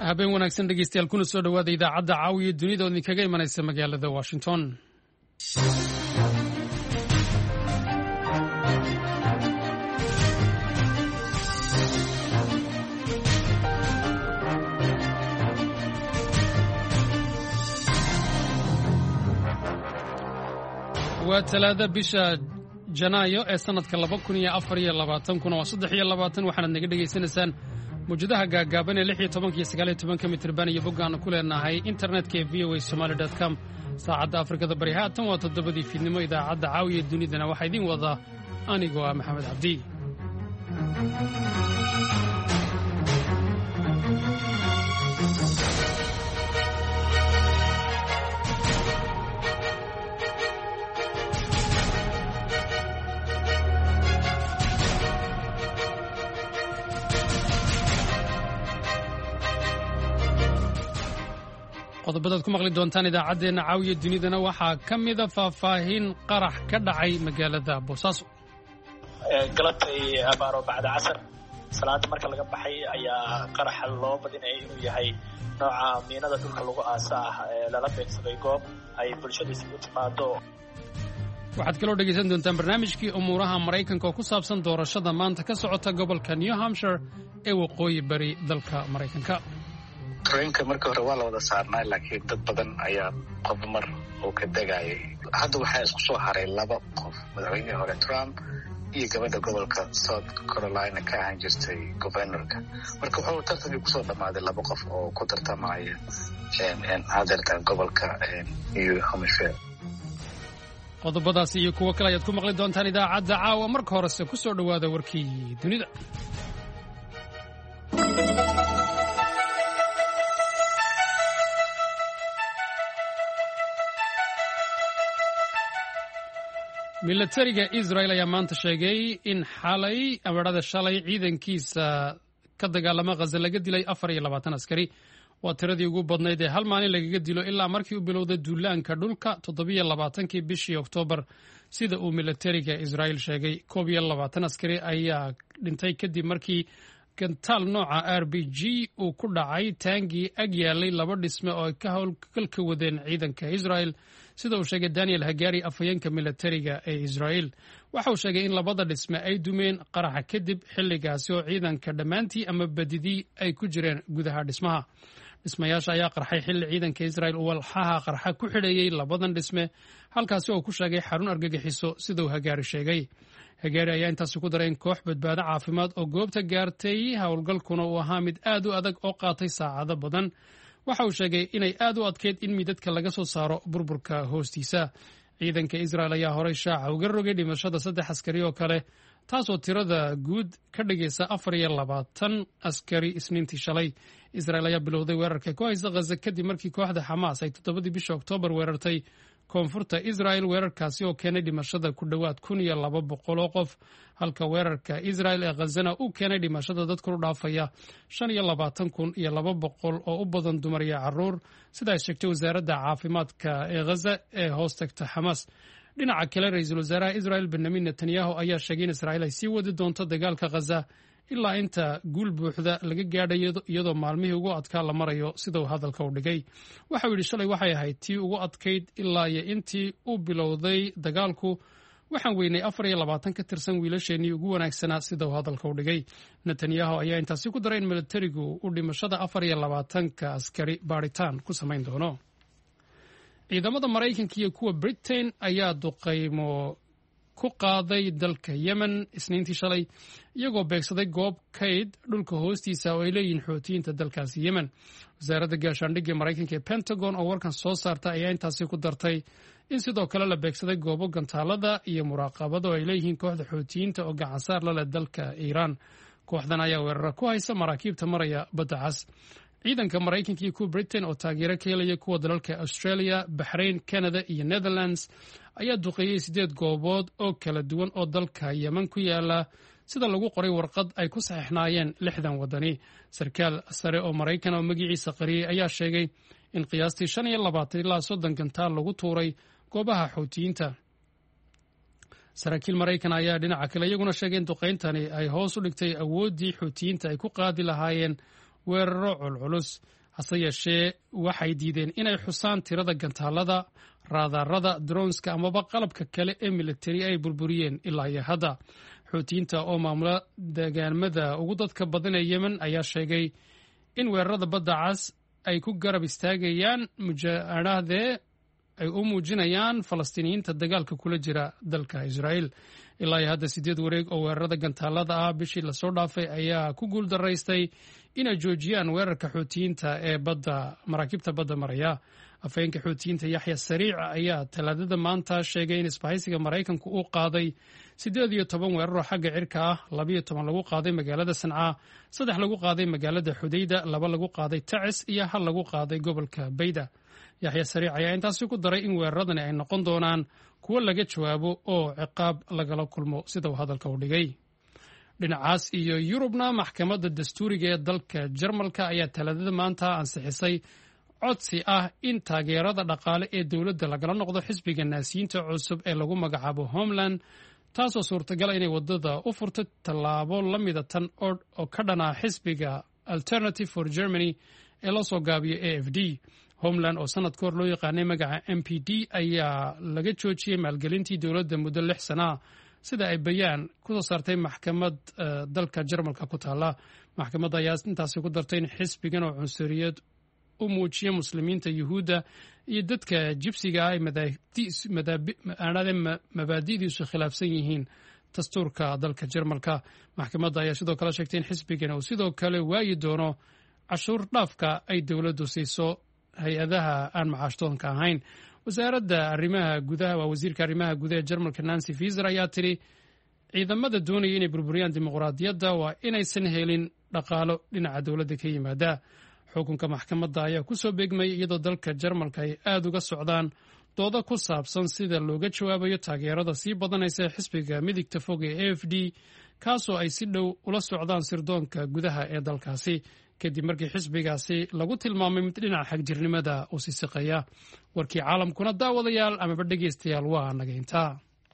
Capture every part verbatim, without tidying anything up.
habeen wanaagsan dhegeystayaal kuna soo dhawaada idaacadda caawiya dunida oo idinkaga imanaysa magaalada Washington. waa talaada bisha Janaayo ee sanadka laba kun iyo afar iyo labaatan kuna waa saddex iyo labaatan waxaad naga dhageysanaysaan mujadaha gaagaaban ee lix iyo toban iyo sagaal iyo toban mitir iyo boggaan ku leenahay internetka ee v o a somali dot com saacadda Afrikada Bari haatan waa toddobadii fiidnimo idaacadda caawiya dunidana waxa idin wada anigoo ah Maxamed Cabdi. qodobadaad ku maqli doontaan idaacadeena caawiya dunidana waxaa ka mida faahfaahin qarax ka dhacay magaalada Boosaaso. galabtay abaaro bacda casar salaada marka laga baxay ayaa qarax loo badinayay inuu yahay nooca miinada dhulka lagu aasaa ee lala beegsaday goob ay bulshada isugu timaado. waxaad kaloo dhegeysan doontaan barnaamijkii umuuraha Maraykanka oo ku saabsan doorashada maanta ka socota gobolka New Hampshire ee waqooyi bari dalka Maraykanka. trainka markii hore waa la wada saarnaa laakiin dad badan ayaa qof mar oo ka degayay. hadda waxaa isku soo haray laba qof, madaxweynihii hore Trump iyo gabadha gobolka South Carolina ka ahaan jirtay governorka. marka wuxuu tartankii kusoo dhammaaday laba qof oo ku tartamaya hadeertan gobolka New Hampshire. qodobadaas iyo kuwo kale ayaad ku maqli doontaan idaacadda caawa. marka horese ku soo dhawaada warkii dunida. militariga Israel ayaa maanta sheegay in xalay amarada shalay ciidankiisa ka dagaalama Gaza laga dilay afar iyo labaatan askari. waa tiradii ugu badnayd ee hal maalin lagaga dilo ilaa markii uu bilowday duulaanka dhulka toddoba iyo labaatankii bishii Oktoobar sida uu militariga Israel sheegay. koob iyo labaatan askari ayaa dhintay kadib markii gantaal nooca R B G uu ku dhacay taangii ag yaalay laba dhisme oo ay ka howlgalka wadeen ciidanka Israel sida uu sheegay Daniel Hagari afhayeenka militariga ee Israel. waxa uu sheegay in labada dhisme ay dumeen qaraxa kadib xilligaasi oo ciidanka dhammaantii ama badidii ay ku jireen gudaha dhismaha. dhismayaasha ayaa qarxay xilli ciidanka Israel uu walxaha qarxa ku xidheeyay labadan dhisme halkaasi oo ku sheegay xarun argagixiso sida uu Hagari sheegay. Hagari ayaa intaas ku daray in koox badbaado caafimaad oo goobta gaartay howlgalkuna uu ahaa mid aad u adag oo qaatay saacado badan. waxa uu sheegay inay aad u adkeyd in midadka laga soo saaro burburka hoostiisa. ciidanka Israel ayaa horay shaaca uga rogay dhimashada saddex askari oo kale taasoo tirada guud ka dhigaysa afar iyo labaatan askari isniintii shalay. Israel ayaa bilowday weerarka ku haysa Gaza kadib markii kooxda Xamaas ay toddobadii bisha Oktoobar weerartay koonfurta Israel. weerarkaasi oo keenay dhimashada ku dhowaad kun iyo laba boqol oo qof halka weerarka Israel ee Gazana uu keenay dhimashada dad kor u dhaafaya shan iyo labaatan kun iyo laba boqol oo u badan dumar iyo carruur sida ay sheegtay wasaaradda caafimaadka ee Gaza ee hoos tagta Xamaas. dhinaca kale ra'iisul wasaaraha Israel Benjamin Netanyahu ayaa sheegay in Israel ay sii wadi doonto dagaalka Gaza ilaa inta guul buuxda laga gaadhayo iyadoo maalmihii ugu adkaa la marayo sida uu hadalka u dhigay. waxa uu yidhi shalay waxay ahayd tii ugu adkayd ilaa iyo intii uu bilowday dagaalku. waxaan weynay afar iyo labaatan ka tirsan wiilasheenii ugu wanaagsanaa sida uu hadalka u dhigay. Netanyahu ayaa intaasi ku daray in militarigu uu dhimashada afar iyo labaatanka askari baaritaan ku samayn doono. ciidamada Maraykanka iyo kuwa Britain ayaa duqaymo ku qaaday dalka Yemen isniintii shalay iyagoo beegsaday goob kayd dhulka hoostiisa oo ay leeyihiin xoutiyiinta dalkaasi Yemen. wasaaradda gaashaandhigga Maraykanka ee Pentagon oo warkan soo saarta ayaa intaasi ku dartay in sidoo kale la beegsaday goobo gantaalada iyo muraaqabada oo ay leeyihiin kooxda xoutiyiinta oo gacansaar la leh dalka Iiraan. kooxdan ayaa weerara ku haysa maraakiibta maraya badda cas. ciidanka Maraykanka iyo kuwa Britain oo taageero ka helaya kuwa dalalka Australia, Bahrain, Canada iyo Netherlands ayaa duqeeyay sideed goobood oo kala duwan oo dalka Yemen ku yaala sida lagu qoray warqad ay ku saxiixnaayeen lixdan wadani. sarkaal sare oo Maraykan oo magaciisa qariyay ayaa sheegay in qiyaastii shan iyo labaatan ilaa soddon gantaal lagu tuuray goobaha xoutiyiinta. saraakiil Maraykan ayaa dhinaca kale iyaguna sheegay in duqeyntani ay hoos u dhigtay awooddii xoutiyiinta ay ku qaadi lahaayeen weeraro culculus hase yeeshee waxay diideen inay xusaan tirada gantaalada raadarada dronska amaba qalabka kale ee militari ay burburiyeen ilaa iyo hadda xuutiyiinta oo maamula deegaamada ugu dadka badan ee yemen ayaa sheegay in weerarada badda cas ay ku garab istaagayaan mujaahadee ay u muujinayaan falastiiniyiinta dagaalka kula jira dalka israa'iil ilaa iyo hadda sideed wareeg oo weerarada gantaalada ah bishii lasoo dhaafay ayaa ku guul daraystay inay joojiyaan weerarka xuutiyiinta ee badda maraakiibta badda maraya afhayeenka xuutiyiinta yaxya sariic ayaa talaadada maanta sheegay in isbahaysiga maraykanku uu qaaday siddeed iyo toban weeraroo xagga cirka ah labiyo toban lagu qaaday magaalada sancaa saddex lagu qaaday magaalada xudayda laba lagu qaaday tacis iyo hal lagu qaaday gobolka bayda yaxya sariic ayaa intaasi ku daray in weeraradani ay noqon doonaan kuwo laga jawaabo oo ciqaab lagala kulmo sida uu hadalka u dhigay dhinacaas iyo yurubna maxkamadda dastuuriga ee dalka jarmalka ayaa talaadada maanta ansixisay codsi ah in taageerada dhaqaale ee dowladda lagala noqdo xisbiga naasiyiinta cusub ee lagu magacaabo homeland taasoo suurtagala inay waddada u furto tallaabo la mida tan oo ka dhanaa xisbiga alternative for germany ee loo soo gaabiyo a f d homeland oo sanad ka hor loo yaqaanay magaca m p d ayaa laga joojiyey maalgelintii dowladda muddo lix sanaa sida ay bayaan kusoo saartay maxkamad dalka jarmalka ku taalla maxkamadda ayaa intaasi ku dartay in xisbigan oo cunsuriyad u muujiya muslimiinta yuhuudda iyo dadka jibsiga ah ay mabaadi'diisu khilaafsan yihiin dastuurka dalka jarmalka maxkamadda ayaa sidoo kale sheegtay in xisbigan uu sidoo kale waayi doono cashuur dhaafka ay dowladdu siiso hay-adaha aan macaashtoonka ahayn wasaaradda arrimaha gudaha waa wasiirka arrimaha gudaha ee jarmalka nancy fiser ayaa tidhi ciidamada doonaya inay burburiyaan dimuqraadiyadda waa inaysan helin dhaqaalo dhinaca dowladda ka yimaada xukunka maxkamadda ayaa ku soo beegmayay iyadoo dalka jarmalka ay aada uga socdaan doodo ku saabsan sida looga jawaabayo taageerada sii badanaysa ee xisbiga midigta fog ee a f d kaasoo ay si dhow ula socdaan sirdoonka gudaha ee dalkaasi kadib markii xisbigaasi lagu tilmaamay mid dhinaca xagjirnimada uu sisiqaya warkii caalamkuna daawadayaal amaba dhegaystayaal waa naga intaa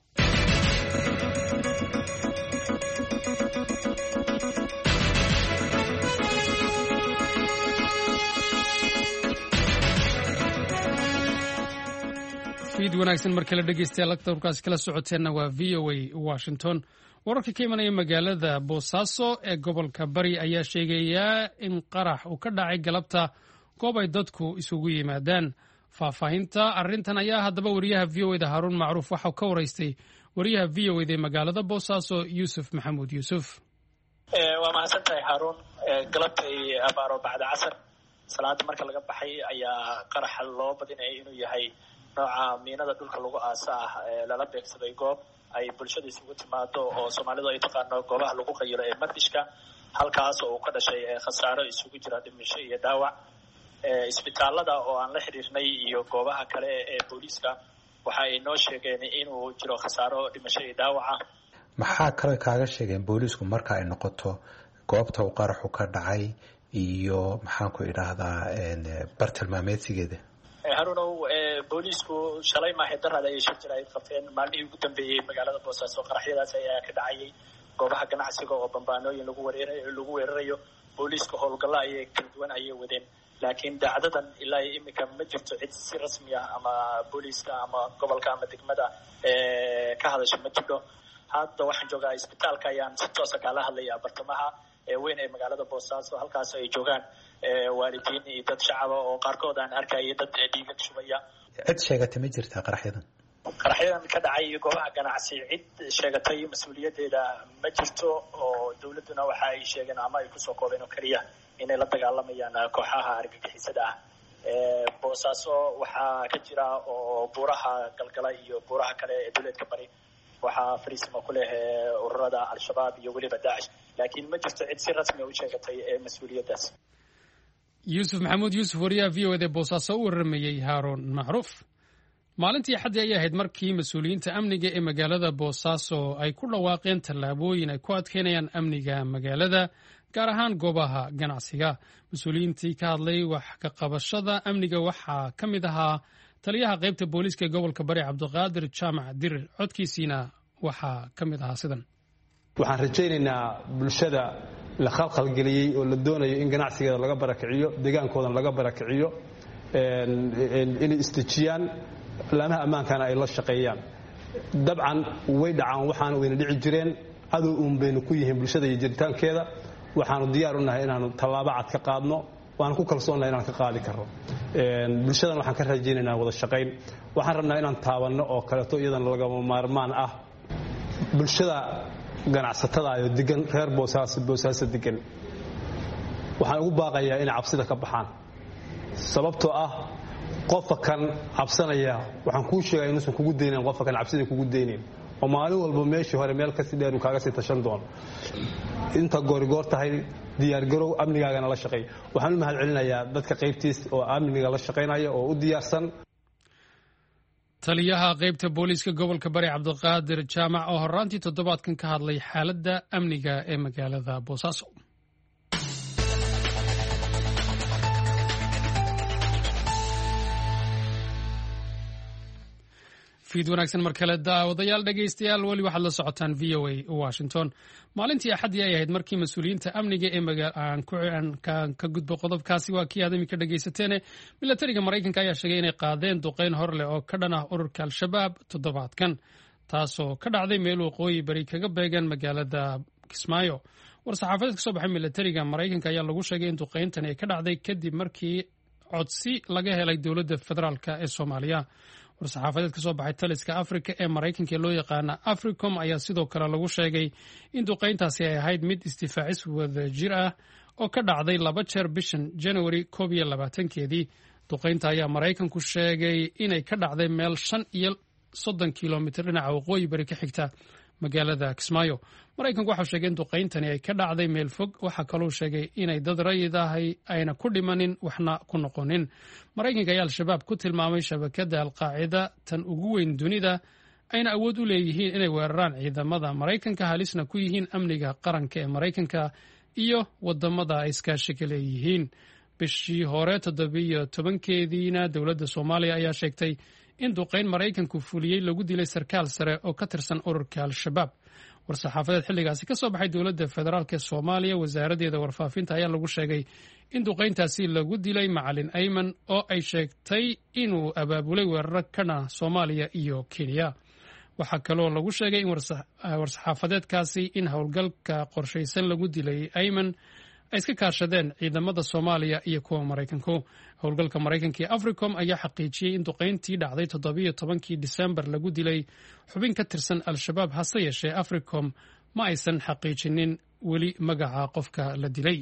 fiid wanaagsan mar kale dhegaystayaal warkaasi kala socoteenna waa v o a washington wararka ka imanaya magaalada boosaaso ee gobolka bari ayaa sheegayaa in qarax uu ka dhacay galabta goob ay dadku isugu yimaadaan faahfaahinta arrintan ayaa haddaba wariyaha v o eda haaruun macruuf waxau ka waraystay wariyaha v o eda ee magaalada boosaaso yuusuf maxamuud yuusuf waa mahadsan tahay haaruun galabtay abaaro bacda casar salaada marka laga baxay ayaa qaraxa loo badinaya inuu yahay nooca miinada dhulka lagu aasa ah ee lala beegsaday goob ay bulshada isugu timaado oo soomaalidu ay taqaano goobaha lagu qayiro ee mardishka halkaas oo uu ka dhashay khasaaro isugu jira dhimasho iyo dhaawac isbitaalada oo aan la xiriirnay iyo goobaha kale ee booliiska waxa ay noo sheegeen inuu jiro khasaaro dhimasho iyo dhaawaca maxaa kale kaaga sheegeen booliisku marka ay noqoto goobta uu qaraxu ka dhacay iyo maxaan ku idhaahdaa bartilmaameedsigeeda harunow booliisku shalay maahay darada ayay shir jir ay qabteen maalmihii ugu dambeeyey magaalada boosaaso qaraxyadaas ayaa ka dhacayay goobaha ganacsiga oo bambaanooyin lagu weerarayo lagu weerarayo booliiska howlgalla ayay kala duwan ayay wadeen laakiin dacdadan ilaa iyo iminka ma jirto cid si rasmi ah ama booliiska ama gobolka ama degmada ka hadasha ma jiro hadda waxaan joogaa isbitaalka ayaan si toosa kaala hadlaya bartamaha weyn ee magaalada boosaaso halkaas ay joogaan waalidiin iyo dad shacaba oo qaarkood aan arkaya dad dhiigad shubaya cid sheegatay ma jirtaa qaraxyadan qaraxyadan ka dhacay goobaha ganacsi cid sheegatay mas-uuliyadeeda ma jirto oo dowladduna waxa ay sheegeen ama ay kusoo koobeen oo keliya inay la dagaalamayaan kooxaha argagixisada ah boosaaso waxaa ka jira oo buuraha galgala iyo buuraha kale ee dowleedka bari waxaa fariisimo ku leh ururada al-shabaab iyo weliba daacish laakiin ma jirto cid si rasmi u sheegatay mas-uuliyaddaas yuusuf maxamuud yuusuf wariyaha v o eda boosaaso u waramayey haaruun macruuf maalintii xaddii ayay ahayd markii mas-uuliyiinta amniga ee magaalada boosaaso ay ku dhawaaqeen tallaabooyin ay ku adkeynayaan amniga magaalada gaar ahaan goobaha ganacsiga mas-uuliyiintii ka hadlay wax ka qabashada amniga waxaa ka mid ahaa taliyaha qaybta booliiska ee gobolka bari cabdiqaadir jaamac dirir codkiisiina waxaa ka mid ahaa sidan waxaan rajaynaynaa bulshada la khalkhalgeliyey oo la doonayo in ganacsigeeda laga barakiciyo deegaankoodan laga barakiciyo inay istejiyaan laamaha ammaankana ay la shaqeeyaan dabcan way dhacaan waxaana wayna dhici jireen cadow uun baynu ku yihiin bulshada iyo jiritaankeeda waxaanu diyaar u nahay inaanu tallaabo cad ka qaadno waan ku kalsoonahay inaan ka qaadi karno bulshadan waxaan ka rajaynaynaa wada shaqayn waxaan rabnaa inaan taabanno oo kaleeto iyadana lagama maarmaan ah bulshada ganacsatada iyo degan reer boosaaso boosaaso degan waxaan ugu baaqayaa inay cabsida ka baxaan sababtoo ah qofka kan cabsanaya waxaan kuu sheegay inuusan kugu deynayn qofka kan cabsida kugu deynayn oo maalin walba meeshii hore meel kasii dheer uu kaaga sii tashan doono inta goorigoor tahay diyaargarow amnigaagana la shaqeey waxaan u mahad celinayaa dadka qaybtiis oo amniga la shaqaynaya oo u diyaarsan taliyaha qaybta booliiska gobolka bari cabdiqaadir jaamac oo horaantii toddobaadkan ka hadlay xaaladda amniga ee magaalada boosaaso fiid wanaagsan mar kale daawadayaal dhegaystayaal weli waxaad la socotaan v o a washington maalintii axaddii ay ahayd markii mas-uuliyiinta amniga ee aan ka gudbo qodobkaasi waa kii aad iminka dhegaysateene milatariga maraykanka ayaa sheegay inay qaadeen duqayn hor leh oo ka dhan ah ururka al-shabaab toddobaadkan taasoo ka dhacday meel waqooyi bari kaga beegan magaalada kismaayo war-saxaafadeed ka soo baxay milatariga maraykanka ayaa lagu sheegay in duqayntani ay ka dhacday kadib markii codsi laga helay dowladda federaalk ee soomaaliya war-saxaafadeed ka soo baxay taliska afrika ee maraykanka ee loo yaqaana africom ayaa sidoo kale lagu sheegay in duqayntaasi ay ahayd mid isdifaacis wada jir ah oo ka dhacday laba jeer bishan january koob iyo labaatankeedii duqaynta ayaa maraykanku sheegay inay ka dhacday meel shan iyo soddon kilomitr dhinaca waqooyi bari ka xigta magaalada kismaayo maraykanku waxau sheegay in duqayntani ay ka dhacday meel fog waxaa kaluu sheegay inay dad rayid ahay ayna ku dhimanin waxna ku noqonin maraykanka ayaa al-shabaab ku tilmaamay shabakadda alqaacida tan ugu weyn dunida ayna awood u leeyihiin inay weeraraan ciidamada maraykanka halisna ku yihiin amniga qaranka ee maraykanka iyo wadamada ay iskaashiga leeyihiin bishii hore toddobiyo tobankeediina dowladda soomaaliya ayaa sheegtay in duqayn maraykanku fuliyey lagu dilay sarkaal sare oo ka tirsan ururka al-shabaab war-saxaafadeed xilligaasi ka soo baxay dowladda federaalk ee soomaaliya wasaaraddeeda warfaafinta ayaa lagu sheegay in duqayntaasi lagu dilay macalin ayman oo ay sheegtay inuu abaabulay weeraro kana soomaaliya iyo kenya waxaa kaloo lagu sheegay in war-saxaafadeedkaasi in howlgalka qorshaysan lagu dilay ayman ay iska kaashadeen ciidamada soomaaliya iyo kuwa maraykanku howlgalka maraykanka ee africom ayaa xaqiijiyey in duqayntii dhacday toddobiyo tobankii disembar lagu dilay xubin ka tirsan al-shabaab hase yeeshee africom ma aysan xaqiijinin weli magaca qofka la dilay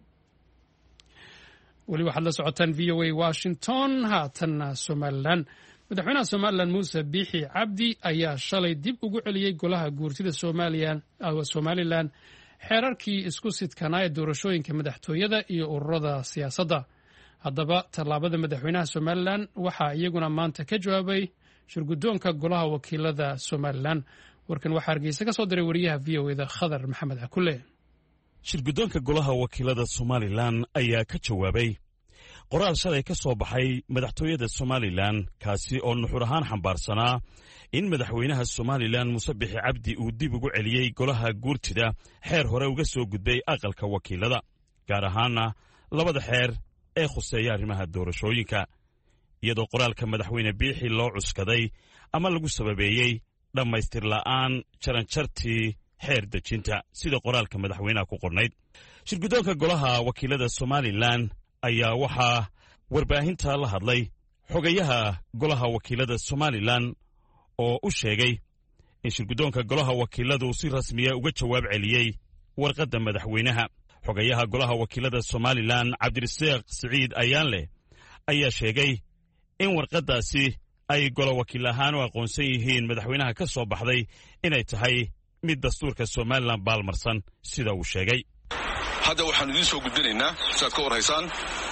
weli waxaad la socotaan v o a washington haatanna somalilan madaxweynaha somalilan muuse biixi cabdi ayaa shalay dib ugu celiyey golaha guurtida somalilan xeerarkii isku sidkanaa ee doorashooyinka madaxtooyada iyo ururada siyaasadda haddaba tallaabada madaxweynaha somalilan waxaa iyaguna maanta ka jawaabay shirguddoonka golaha wakiilada somalilan warkan waxaa hargeysa ka soo diray wariyaha v o eda khadar maxamed cakule shirguddoonka golaha wakiilada somalilan ayaa ka jawaabay qoraal shalay ka soo baxay madaxtooyada somalilan kaasi oo nuxur ahaan xambaarsanaa in madaxweynaha somalilan muuse bixi cabdi uu dib ugu celiyey golaha guurtida xeer hore uga soo gudbay aqalka wakiilada gaar ahaana labada xeer ee khuseeya arrimaha doorashooyinka iyadoo qoraalka madaxweyne biixi loo cuskaday ama lagu sababeeyey dhammaystir la'aan jaranjartii xeer dejinta sida qoraalka madaxweynaha ku qornayd shirguddoonka golaha wakiilada somalilan ayaa waxaa warbaahinta la hadlay xogayaha golaha wakiilada somalilan oo u sheegay in shirguddoonka golaha wakiiladu si rasmiya uga jawaab celiyey warqadda madaxweynaha xogayaha golaha wakiilada somalilan cabdirasaaq siciid ayaanleh ayaa sheegay in warqaddaasi ay golo wakiil ahaan u aqoonsan yihiin madaxweynaha ka soo baxday inay tahay mid dastuurka somalilan baalmarsan sida uu sheegay hadda waxaanu idiin soo gudbinaynaa siaad ka warhaysaan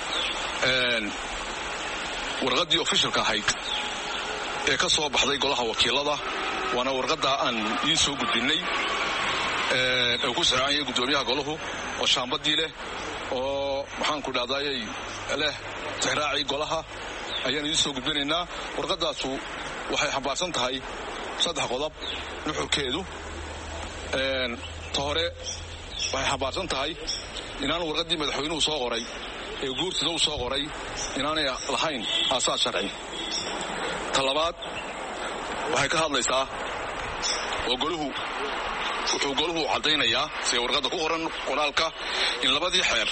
warqaddii ofishalka ahayd ee ka soo baxday golaha wakiilada waana warqaddaa aan idiin soo gudbinnay ee ku saxeexan yahay guddoomiyaha golahu oo shaambadii leh oo maxaanku dhahdaayay leh tixraacii golaha ayaan idiin soo gudbinaynaa warqaddaasu waxay xambaarsan tahay saddex qodob nuxurkeedu ta hore waxay xambaarsan tahay inaan warqaddii madaxweynuhu soo qoray ee guurtida u soo qoray inaanay lahayn aasaas sharci. ta labaad waxay ka hadlaysaa oo goluhu wuxuu goluhu caddaynayaa sida warqadda ku qoran qoraalka in labadii xeer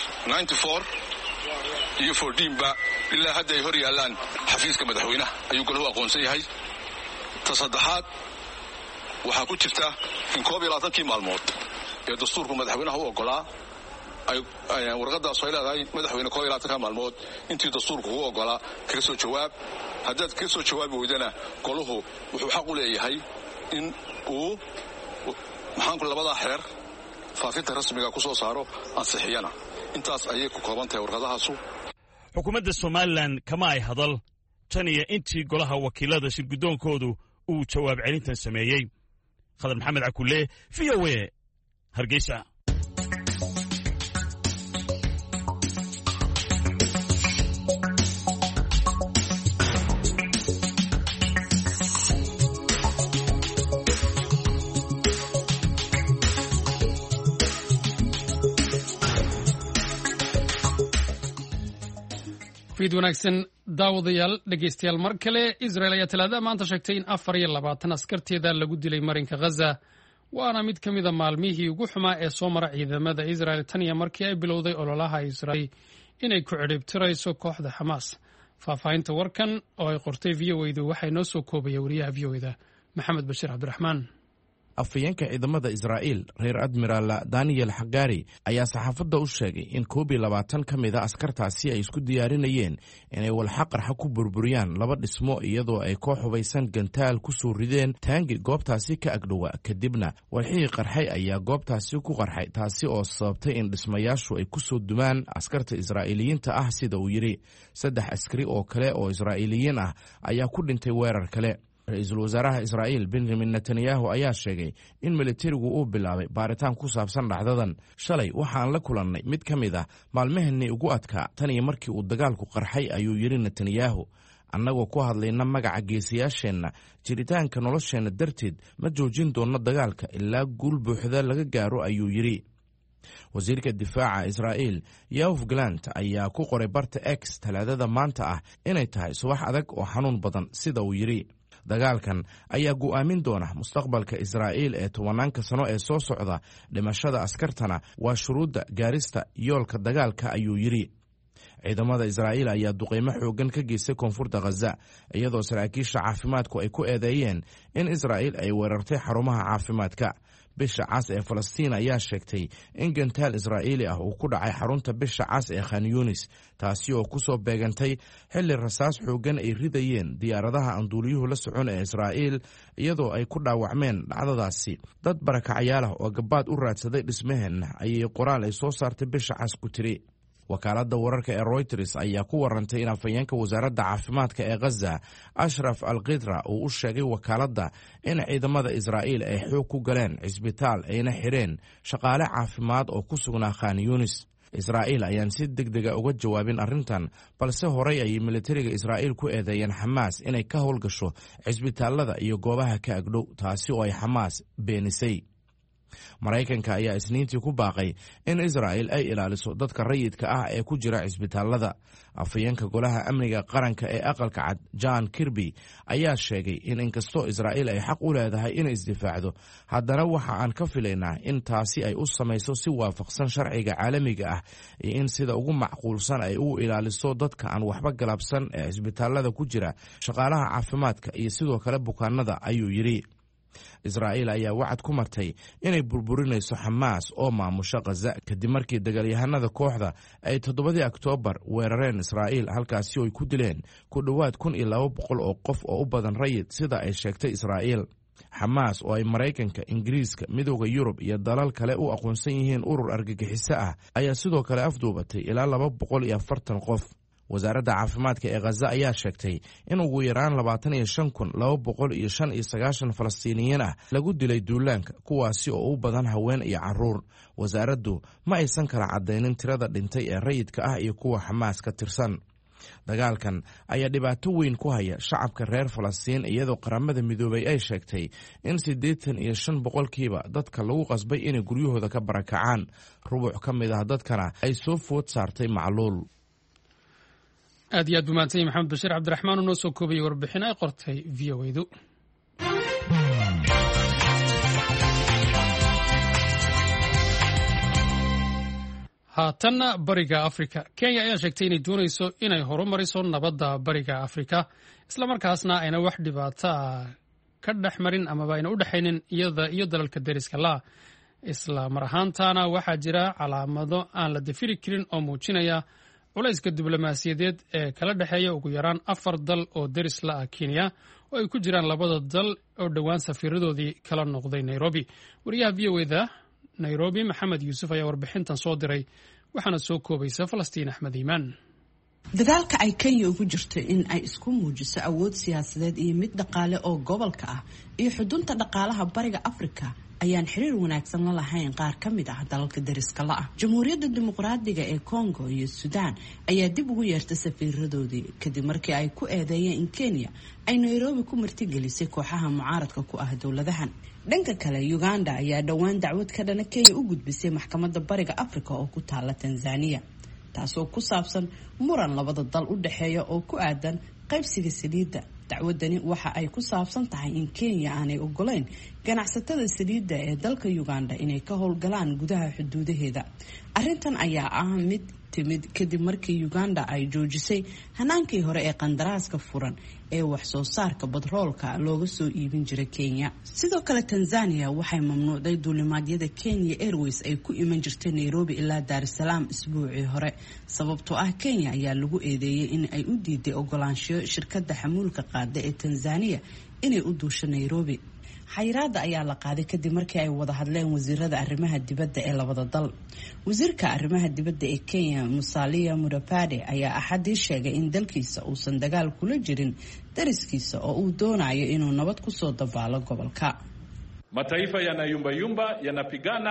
iyo fourdiinba ilaa hadda ay hor yaallaan xafiiska madaxweynaha ayuu goluhu aqoonsan yahay. ta saddexaad waxaa ku jirta in koob iyo labaatankii maalmood ee dastuurku madaxweynaha u oggolaa ay warqaddaas ay leedahay madaxweyne koob iyo labaatanka maalmood intii dastuurku u oggolaa kaga soo jawaab. haddaad kaga soo jawaabi weydana goluhu wuxuu xaq u leeyahay in uu maxaanku labadaa xeer faafinta rasmiga ku soo saaro ansixiyana. intaas ayay ku kooban tahay warqadahaasu. xukuumadda somalilan kama ay hadal tan iyo intii golaha wakiilada shirgudoonkoodu uu jawaab celintan sameeyey. khadar maxamed cakulle, v o a, hargeysa. fiid wanaagsan daawadayaal dhegaystayaal mar kale. Israel ayaa talaadada maanta sheegtay in afar iyo labaatan askarteeda lagu dilay marinka Gaza, waana mid ka mid a maalmihii ugu xumaa ee soo mara ciidamada Israel tan iyo markii ay bilowday ololaha Israel inay ku ciribtirayso kooxda Xamaas. faahfaahinta warkan oo ay qortay V O A-du waxay noo soo koobaya wariyaha V O A-da Maxamed Bashiir Cabdiraxmaan. afhayeenka ciidamada Israa'iil reer admiral Daniel Hagari ayaa saxaafadda u sheegay in koob iyo labaatan ka mid a askartaasi ay isku diyaarinayeen inay walxaqarxa ku burburiyaan laba dhismo iyadoo ay koox hubaysan gantaal ku soo rideen taangi goobtaasi ka agdhowa. kadibna walxihii qarxay ayaa goobtaasi ku qarxay, taasi oo sababtay in dhismayaashu ay ku soo dumaan askarta Israa'iiliyiinta ah sida uu yidhi. saddex askari oo kale oo Israa'iiliyiin ah ayaa ku dhintay weerar kale. ra-iisul wasaaraha Israa'iil Benjamin Netanyahu ayaa sheegay in militarigu uu bilaabay baaritaan ku saabsan dhacdadan. shalay waxaan la kulannay mid ka mid ah maalmaheenii ugu adkaa tan iyo markii uu dagaalku qarxay, ayuu yidhi Netanyahu. annagoo ku hadlayna magaca geesiyaasheenna, jiritaanka nolosheenna darteed ma joojin doonno dagaalka ilaa guul buuxda laga gaaro, ayuu yidhi. wasiirka difaaca Israa'iil Yoav Gallant ayaa ku qoray barta X talaadada maanta ah inay tahay subax adag oo xanuun badan, sida uu yidhi. dagaalkan ayaa go'aamin doona mustaqbalka Israa'iil ee tobanaanka sano ee soo socda. dhimashada askartana waa shuruudda gaarista yoolka dagaalka, ayuu yidhi. ciidamada Israa'iil ayaa duqeymo xooggan ka geystay koonfurta Gaza, iyadoo saraakiisha caafimaadku ay ku eedeeyeen in Israa'iil ay weerartay xarumaha caafimaadka. bisha cas ee Falastiin ayaa sheegtay in gantaal Israa'iili ah uu ku dhacay xarunta bisha cas ee Khan Yunis, taasi oo ku soo beegantay xilli rasaas xooggan ay ridayeen diyaaradaha aan duuliyuhu la socon ee Israa'iil, iyadoo ay ku dhaawacmeen dhacdadaasi dad barakacayaal ah oo gabaad u raadsaday dhismaheenna, ayay qoraal ay soo saartay bisha cas ku tiri. wakaaladda wararka ee Reuters ayaa ku warantay in afhayeenka wasaaradda caafimaadka ee Gaza Ashraf al-Qidra uu u sheegay wakaaladda in ciidamada Israa'iil ay xoog ku galeen cisbitaal ayna xireen shaqaale caafimaad oo ku sugnaa Khan Yunis. Israa'iil ayaan si degdega uga jawaabin arrintan, balse horey ayay militariga Israa'iil ku eedeeyeen Xamaas inay ka howlgasho cisbitaallada iyo goobaha ka agdhow, taasi oo ay Xamaas beenisay. maraykanka ayaa isniintii ku baaqay in Israa'iil ay ilaaliso dadka rayidka ah ee ku jira cisbitaallada. afhayeenka golaha amniga qaranka ee aqalka cad John Kirby ayaa sheegay in inkastoo Israa'iil ay xaq u leedahay inay isdifaacdo, haddana waxa aan ka filaynaa in taasi ay u samayso si waafaqsan sharciga caalamiga ah iyo in sida ugu macquulsan ay u ilaaliso dadka aan waxba galabsan ee cisbitaallada ku jira, shaqaalaha caafimaadka iyo sidoo kale bukaanada, ayuu yidhi. Israa'iil ayaa wacad ku martay inay burburinayso Xamaas oo maamusha Gaza kadib markii dagaalyahanada kooxda ay toddobadii Oktoobar weerareen Israa'iil, halkaasi oo ay ku dileen ku dhowaad kun iyo laba boqol oo qof oo u badan rayid sida ay sheegtay Israa'iil. Xamaas oo ay Maraykanka, Ingiriiska, Midowga Yurub iyo dalal kale u aqoonsan yihiin urur argagixiso ah ayaa sidoo kale afduubatay ilaa laba boqol iyo afartan qof. wasaaradda caafimaadka ee Gaza ayaa sheegtay in ugu yaraan labaatan iyo shan kun laba boqol iyo shan iyo sagaashan Falastiiniyiin ah lagu dilay duulaanka, kuwaasi oo u badan haween iyo carruur. wasaaraddu ma aysan kala caddaynin tirada dhintay ee rayidka ah iyo kuwa Xamaas ka tirsan. dagaalkan ayaa dhibaato weyn ku haya shacabka reer falastiin iyadoo qaramada midoobay ay sheegtay in siddeetan iyo shan boqolkiiba dadka lagu qasbay inay guryahooda ka barakacaan rubuc ka mid ah dadkana ay soo food saartay macluul. aad iyo aad buu mahadsan yahay maxamed bashiir cabdiraxmaan oo noo soo koobayay warbixin ay qortay v o edu. haatanna bariga afrika. kenya ayaa sheegtay inay doonayso inay horumariso nabadda bariga afrika islamarkaasna ayna wax dhibaato ah ka dhex marin amaba ayna u dhexaynin iyada iyo dalalka deriska la. isla mar ahaantaana waxaa jira calaamado aan la dafiri karin oo muujinaya culayska diblomaasiyadeed ee kala dhexeeya ugu yaraan afar dal oo deris la ah kenya oo ay ku jiraan labada dal oo dhowaan safiiradoodii kala noqday nairobi. wariyaha v o eda nairobi maxamed yuusuf ayaa warbixintan soo diray waxaana soo koobaysa falastiin axmed iimaan. dagaalka ay kenya ugu jirto in ay isku muujiso awood siyaasadeed iyo mid dhaqaale oo gobolka ah iyo xudunta dhaqaalaha bariga afrika ayaan xiriir wanaagsan la lahayn qaar ka mid ah dalalka deriska la ah. jamhuuriyadda dimuqraadiga ee congo iyo suudaan ayaa dib ugu yeertay safiiradoodii kadib markii ay ku eedeeyeen in kenya ay nairobi ku martigelisay kooxaha mucaaradka ku ah dowladahan. dhanka kale uganda ayaa dhowaan dacwad ka dhana kenya u gudbisay maxkamadda bariga afrika oo ku taala tanzania taasoo ku saabsan muran labada dal u dhexeeya oo ku aadan qaybsiga saliidda. dacwadani waxa ay ku saabsan tahay in kenya aanay ogolayn ganacsatada saliidda ee dalka uganda inay ka howlgalaan gudaha xuduudaheeda. arrintan ayaa ah mid timid kadib markii uganda ay joojisay hanaankii hore ee qandaraaska furan ee wax soo saarka batroolka looga soo iibin jiray kenya. sidoo kale tanzania waxay mamnuucday duulimaadyada kenya airways ay ku iman jirtay nairobi ilaa daarusalaam isbuucii hore sababtoo ah kenya ayaa lagu eedeeyay in ay u diiday ogolaanshiyo shirkadda xamuulka qaada ee tanzania inay u duusho nairobi. xayiraada ayaa la qaaday kadib markii ay wada hadleen wasiirada arrimaha dibadda ee labada dal. wasiirka arrimaha dibadda ee kenya musalia mudavadi ayaa axadii sheegay in dalkiisa uusan dagaal kula jirin dariskiisa oo uu doonayo inuu nabad kusoo dabaalo gobolka. mataifa yanayumbayumba yanapigana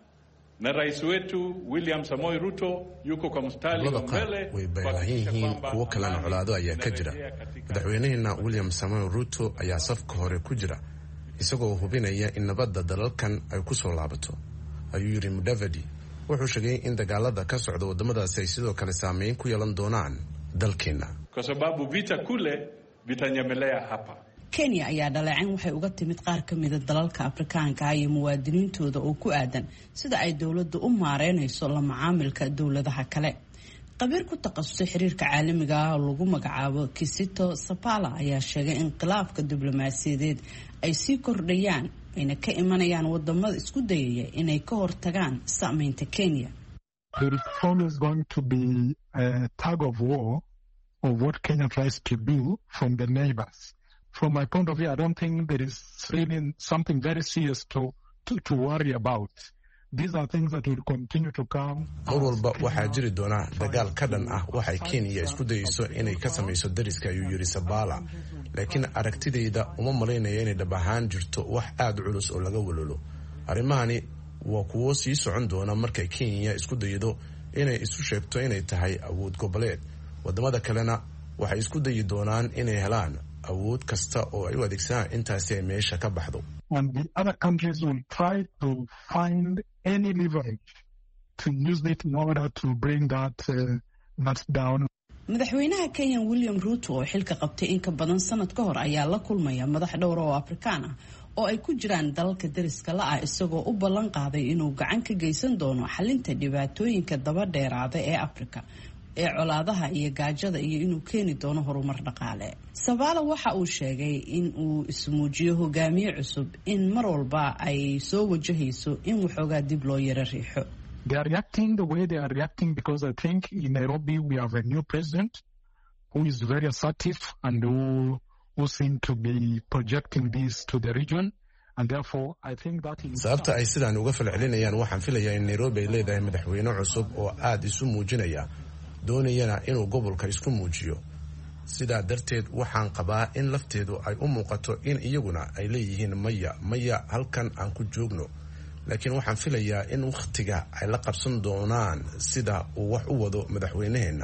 na rais wetu William Samoei Ruto yuko kwa mstari wa mbele. way baahan yihiin kuwo kalena colaado ayaa ka jira. madaxweynaheena William Samoei Ruto ayaa safka hore ku jira isagoo hubinaya in nabadda dalalkan ay ku soo laabato, ayuu yiri Mudavadi. wuxuu sheegay in dagaalada ka socda wadamadaasi ay sidoo kale saameyn ku yeelan doonaan dalkeena kwa sababu vita kule vitanyemelea hapa. kenya ayaa dhaleecin waxay uga timid qaar ka mid a dalalka afrikaanka iyo muwaadiniintooda oo ku aadan sida ay dowladdu u maareynayso la macaamilka dowladaha kale. qabiir ku takhasusay xiriirka caalamiga ah oo lagu magacaabo Kisito Sapala ayaa sheegay in khilaafka diblomaasiyadeed ay sii kordhayaan ayna ka imanayaan wadamada isku dayaya inay ka hortagaan saameynta Kenya. There is always going to be a tug of war of what Kenya tries to do from the neighbors. From my point of view, I don't think there is really something very serious to, to, to worry about. These are things that will continue to come. mar walba waxaa jiri doona dagaal ka dhan ah waxay Kenya isku dayayso inay ka samayso dariska, ayuu yiri Sabala. laakiin aragtidayda uma malaynayo inay dhab ahaan jirto wax aad culus oo laga walolo. arrimahani waa kuwo sii socon doona markay Kenya isku daydo inay isu sheegto inay tahay awood goboleed. wadamada kalena waxay isku dayi doonaan inay helaan awood kasta oo ay u adeegsadaan intaasi ay meesha ka baxdo. And the other countries will try to find any leverage to use it in order to bring that, uh, that down. madaxweynaha Kenya William Ruto oo xilka qabtay in ka badan sanad ka hor ayaa la kulmaya madax dhowr oo Afrikaan ah oo ay ku jiraan dalalka deriska la ah isagoo u ballan qaaday inuu gacan ka geysan doono xalinta dhibaatooyinka daba dheeraada ee Afrika ee colaadaha iyo gaajada iyo inuu keeni doono horumar dhaqaale. Sabala waxa uu sheegay in uu ismuujiyo hogaamiye cusub in mar walba ay soo wajahayso in waxoogaa dib loo yara riixo. They are reacting the way they are reacting because I think in Nairobi we have a new president who is very assertive and who, who seems to be projecting this to the region. And therefore, I think that is sababta ay sidaan uga falcelinayaan waxaan filayaa in Nairobi ay leedahay madaxweyne cusub oo aad isu muujinaya doonayana inuu gobolka isku muujiyo. sidaa darteed waxaan qabaa in lafteedu ay u muuqato in iyaguna ay leeyihiin maya maya halkan aan ku joogno. laakiin waxaan filayaa in waqtiga ay la qabsan doonaan sida uu wax u wado madaxweynaheena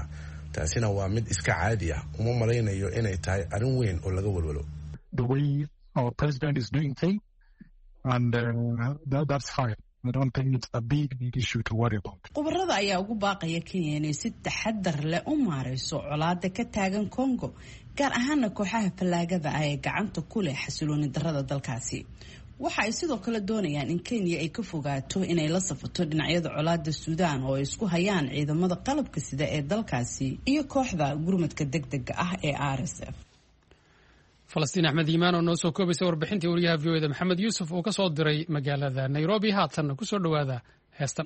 taasina waa mid iska caadi ah, uma malaynayo inay tahay arrin weyn oo laga walwalo. The way our president is doing things, and uh, that, that's fine. I don't think it's a big, big issue to worry about. Khubarada ayaa ugu baaqaya Kenya inay si taxadar leh u maareyso colaadda ka taagan Congo, gaar ahaana kooxaha fallaagada ah ee gacanta ku leh xasilooni darrada dalkaasi. Waxa ay sidoo kale doonayaan in Kenya ay ka fogaato inay la safato dhinacyada colaadda Suudaan oo ay isku hayaan ciidamada qalabka sida ee dalkaasi iyo kooxda gurmadka degdega ah ee R S F. Falastiin Axmed Iimaan oo noo soo koobaysay warbixintii wariyaha V O A da Maxamed Yuusuf oo ka soo diray magaalada Nairobi. Haatanna ku soo dhowaada heestan.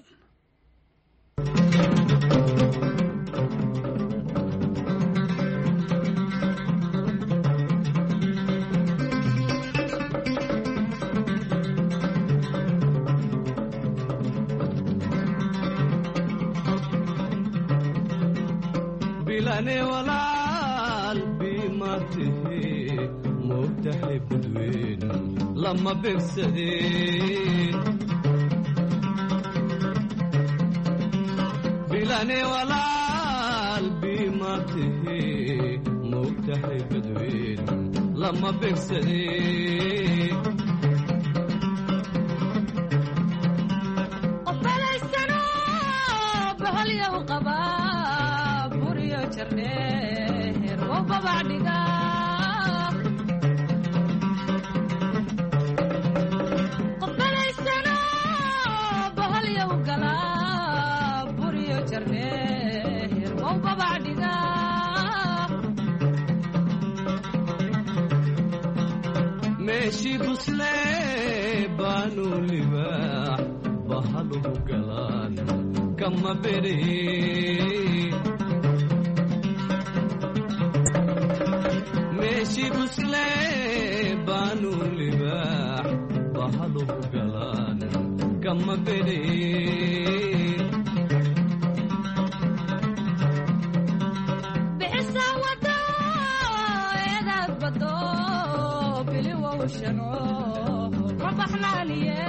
bilane walaal biimatihi moogtahay badweyn lama begsadeen bilane walaal biimatihi moogtahay badweyn lama begsadeen qofalaysano bahalyaw qabaa buriyo jarneer wo babacdhiga qofalaysano bahalyaw galaa buriyo jarneer wo babacdhiga meeshii busle baanu libaax bahaluhu galaan kama bere meeshii busle baanu libaax bahaluhu galaan kama bere bixisa wado eedaad bado biliwow shano ma baxnaaniye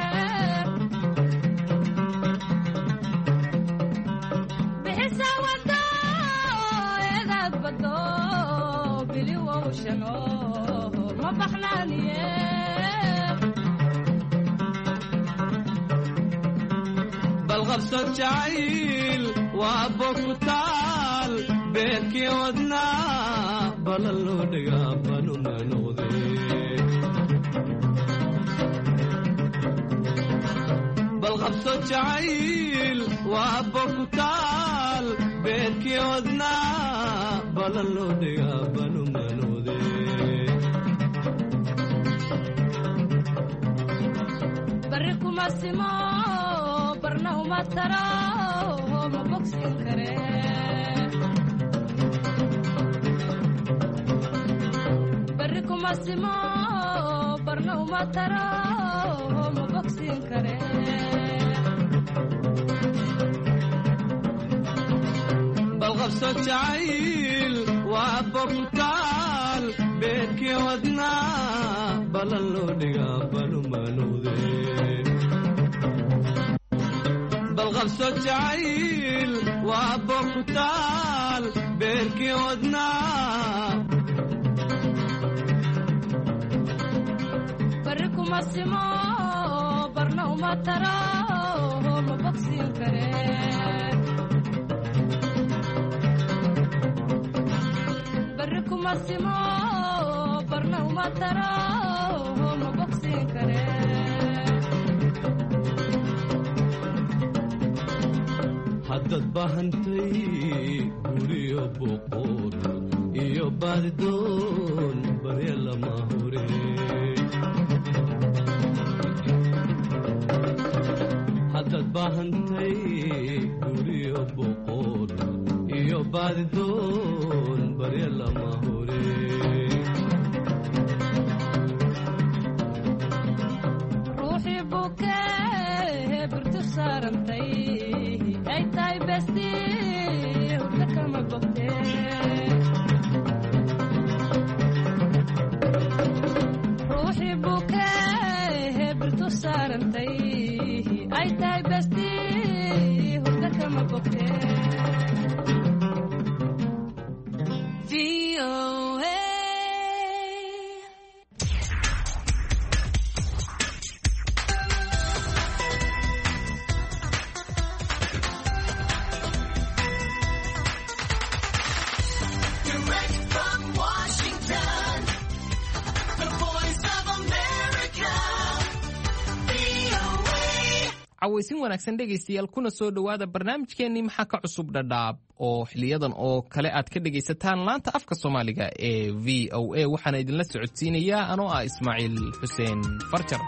bixisa wado eedaad bado biliwow shano ma baxnaaniye balqabso jacayl waa bokutaal beerkii wadnaa balan loo dhigaa banuma noqdee balqabso jacayl waa bokutaal beerkii wadnaa balan loo dhigaa banuma noqdee barri kuma simo barna uma taro ma bogsin kare barri kuma simo barna uma taro ma bogsin kare balqabso jacayl waa bokutaal beerkii wadnaa balan loo dhigaa banuma noqdee balqabso jacayl waa bokutaal beerkii wadnaa barri kuma simo barna uma taro ma bogsin kare barri kuma simo barna uma taro ma bogsin kare haddaad baahantay guriyo boqor iyo baadidoon barya lama hore haddaad baahantay guriyo boqor iyo baadidoon barya lama hore ruuxii bukee burtu saarantay ay tahay besti hurda kama bogte ruuxii bukee burtu saarantay ay tahay besti hurda kama bogte V O A. cawaysin wanaagsan dhegaystayaal kuna soo dhowaada barnaamijkeennii maxaa ka cusub dhadhaab oo xiliyadan oo kale aad ka dhegaysataan laanta afka soomaaliga ee v o a waxaana idinla socodsiinayaa anoo ah ismaaciil xuseen farjar.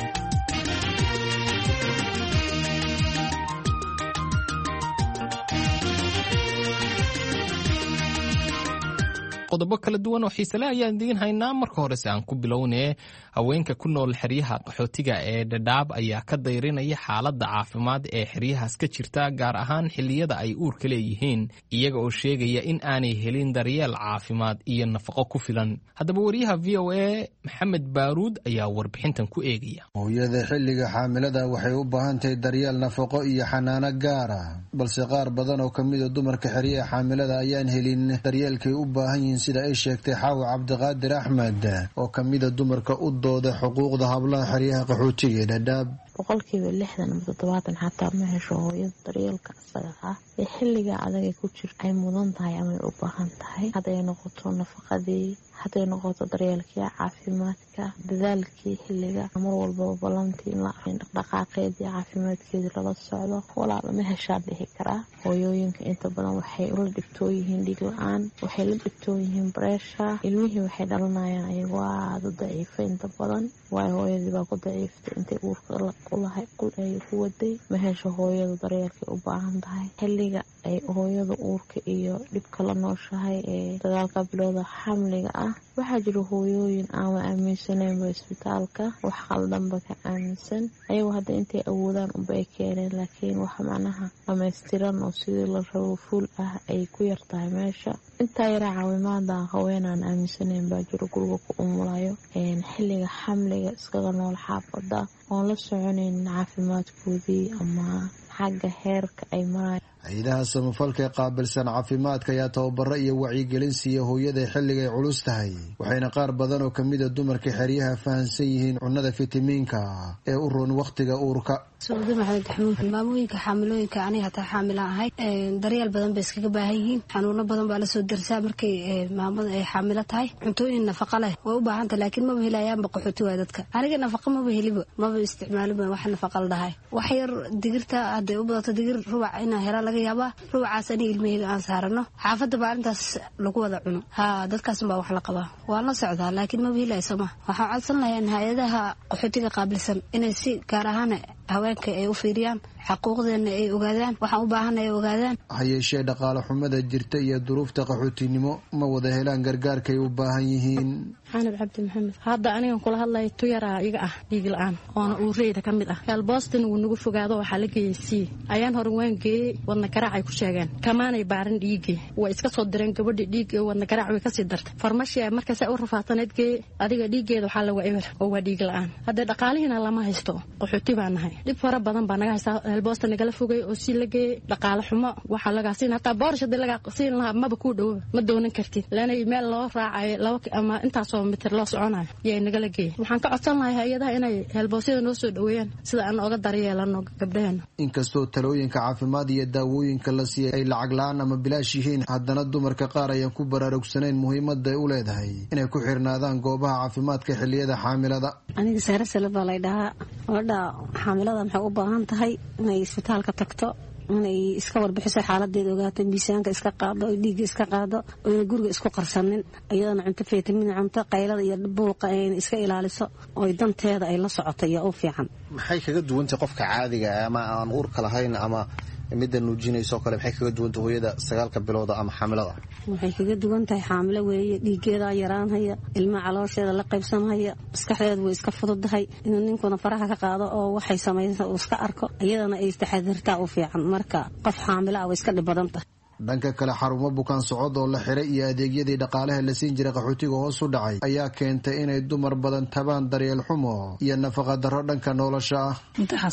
qodobo kala duwan oo xiisale ayaan idiin haynaa. marka horese aan ku bilownee haweenka ku nool xeryaha qaxootiga ee dhadhaab ayaa ka dayrinaya xaaladda caafimaad ee xeryahaas ka jirta, gaar ahaan xilliyada ay uurka leeyihiin, iyaga oo sheegaya in aanay helin daryeel caafimaad iyo nafaqo ku filan. haddaba wariyaha v o a maxamed baaruud ayaa warbixintan ku eegaya. hooyada xilliga xaamilada waxay u baahan tahay daryeel nafaqo iyo xanaano gaara, balse qaar badan oo ka mida dumarka xeryaha xaamilada ayaan helin daryeelkay u baahan yihiin, sida ay sheegtay xaawa cabdiqaadir axmed oo ka mida dumarka u dooda xuquuqda hablaha xeryaha qaxootiga ee dhadhaab. boqolkiiba lixdan ama toddobaatan xataa ma hesho hooyada daryeelka asaga ah ee xilliga adaga ku jir ay mudan tahay ama ay u baahan tahay, hadday noqoto nafaqadii, hadday noqoto daryeelkii caafimaadka, dadaalkii xilliga, mar walbaba ballantii in la dhaqdhaqaaqeedii caafimaadkeedii lala socdo. walaala ma heshaa dhihi karaa. hooyooyinka inta badan waxay ula dhibtoon yihiin dhiig la-aan, waxay la dhibtoon yihiin bareesha, ilmihii waxay dhalanayaan ayagoo aada u daciifa inta badan, waayo hooyadii baa ku daciiftay intay uurka ulahay qul ay ku waday. ma hesho hooyadu daryeelkay u baahan tahay xilliga ay hooyada uurka iyo dhibka la nooshahay ee dagaalka bilowda xamliga ah. waxaa jira hooyooyin aan la aaminsaneenba isbitaalka, wax qaldanba ka aaminsan, ayagoo hadda intay awoodaan unba ay keeneen, laakiin wax macnaha dhamaystiran oo sidii la rabo fuul ah ay ku yartahay meesha. intaa yaraa caawimaada haweenaan aaminsaneen baa jiro guriga ku umulayo xilliga xamliga iskaga nool xaafada oon la soconayn caafimaadkoodii ama xagga heerka ay maraayan. hay-adaha samafalka ee qaabilsan caafimaadka ayaa tababaro iyo wacyigelin siiya hooyada xilliga ay culus tahay, waxayna qaar badan oo kamida dumarka xeryaha fahansan yihiin cunnada fitamiinka ee u roon wakhtiga uurka. suudi maxamed xamuud, maamooyinka xaamilooyinka aniga hataa xaamila ahay daryeel badan bay iskaga baahan yihiin, xanuuno badan baa lasoo darsaa markay maamada ay xaamilo tahay. cuntooyin nafaqa leh way u baahanta, laakiin maba helayaanba qaxooti waa dadka. aniga nafaqa maba heliba, maba isticmaaliba wax nafaqa la dhahay. wax yar digirta hadday u badato digir rubac inaa hela laga yaabaa, rubacaas ani ilmaheyga aan saarano xaafadda baa arrintaas lagu wada cuno. ha dadkaas baa wax la qabaa, waan la socdaa, laakiin maba helaya soma. waxaan codsan lahayn hay-adaha qaxootiga qaabilsan inay si gaar ahaan haweenka ay u fiiriyaan, xaquuqdeena ay ogaadaan, waxaan u baahana ay ogaadaan. ha yeeshee dhaqaale xumada jirta iyo duruufta qaxootinimo ma wada helaan gargaarkay u baahan yihiin. xanab cabdi maxamed, hadda anigan kula hadlaya tuyaraa iga ah dhiig la-aan oona uureyda ka mid ah. heelboostan wuu nagu fogaado, waxaa la geeyey sii ayaan hore waan geeyey, wadna garaac ay ku sheegeen, kamaanay baarin dhiigii way iska soo direen gabadhii dhiig iyo wadna garaac way kasii dartay. farmashia markaas u rafaataneed geeye, adiga dhiigeeda waxaa laga eber oo waa dhiig la-aan. haddee dhaqaalihiina lama haysto, qaxooti baa nahay, dhib fara badan baa naga haystaa. heelboosta nagala fogay oo sii la geeyey, dhaqaale xumo waxaa lagaa siin, hataa boorish hadii lagaa siin lahaa maba kuu dhowo, ma doonan kartid, laanay meel loo raacayo laba ama intaasoo mitir loo soconayo yay nagala geeyey. waxaan ka codsan lahay hay-adaha inay heelboosyada noo soo dhoweeyaan sida aan oga daryeelano gabdhaheena. inkastoo talooyinka caafimaad iyo daawooyinka la siiyay ay lacag la-aan ama bilaash yihiin, haddana dumarka qaar ayaan ku baraarugsanayn muhiimada ay u leedahay inay ku xirnaadaan goobaha caafimaadka xilliyada xaamilada. aniga saare sale baa lay dhahaa. gabadha xaamilada maxay u baahan tahay inay isbitaalka tagto, inay iska warbixiso xaaladeeda, ogaato miisaanka iska qaado, dhiigga iska qaado, oyna guriga isku qarsanin, iyadana cunto fitamiin, cunto qaylada iyo buuqa ayna iska ilaaliso, oy danteeda ay la socoto iyo u fiican. maxay kaga duwantay qofka caadiga ama aan uurka lahayn ama midda nuujinayso kale, maxay kaga duwantay hooyada sagaalka bilooda ama xaamilada? waxay kaga duwan tahay xaamilo weeye, dhiigeeda yaraanhaya, ilmaha caloosheeda la qaybsanhaya, maskaxdeedu way iska fududahay, inuu ninkuna faraha ka qaado oo waxay samaysa uu iska arko, iyadana ay taxadirtaa u fiican. marka qof xaamilo ah way iska dhib badan tahay. dhanka kale xarumo bukaan socod oo la xiray iyo adeegyadii dhaqaalaha la siin jiray qaxootiga hoos u dhacay ayaa keentay inay dumar badan tabaan daryeel xumo iyo nafaqa darro dhanka nolosha ah. inta xasan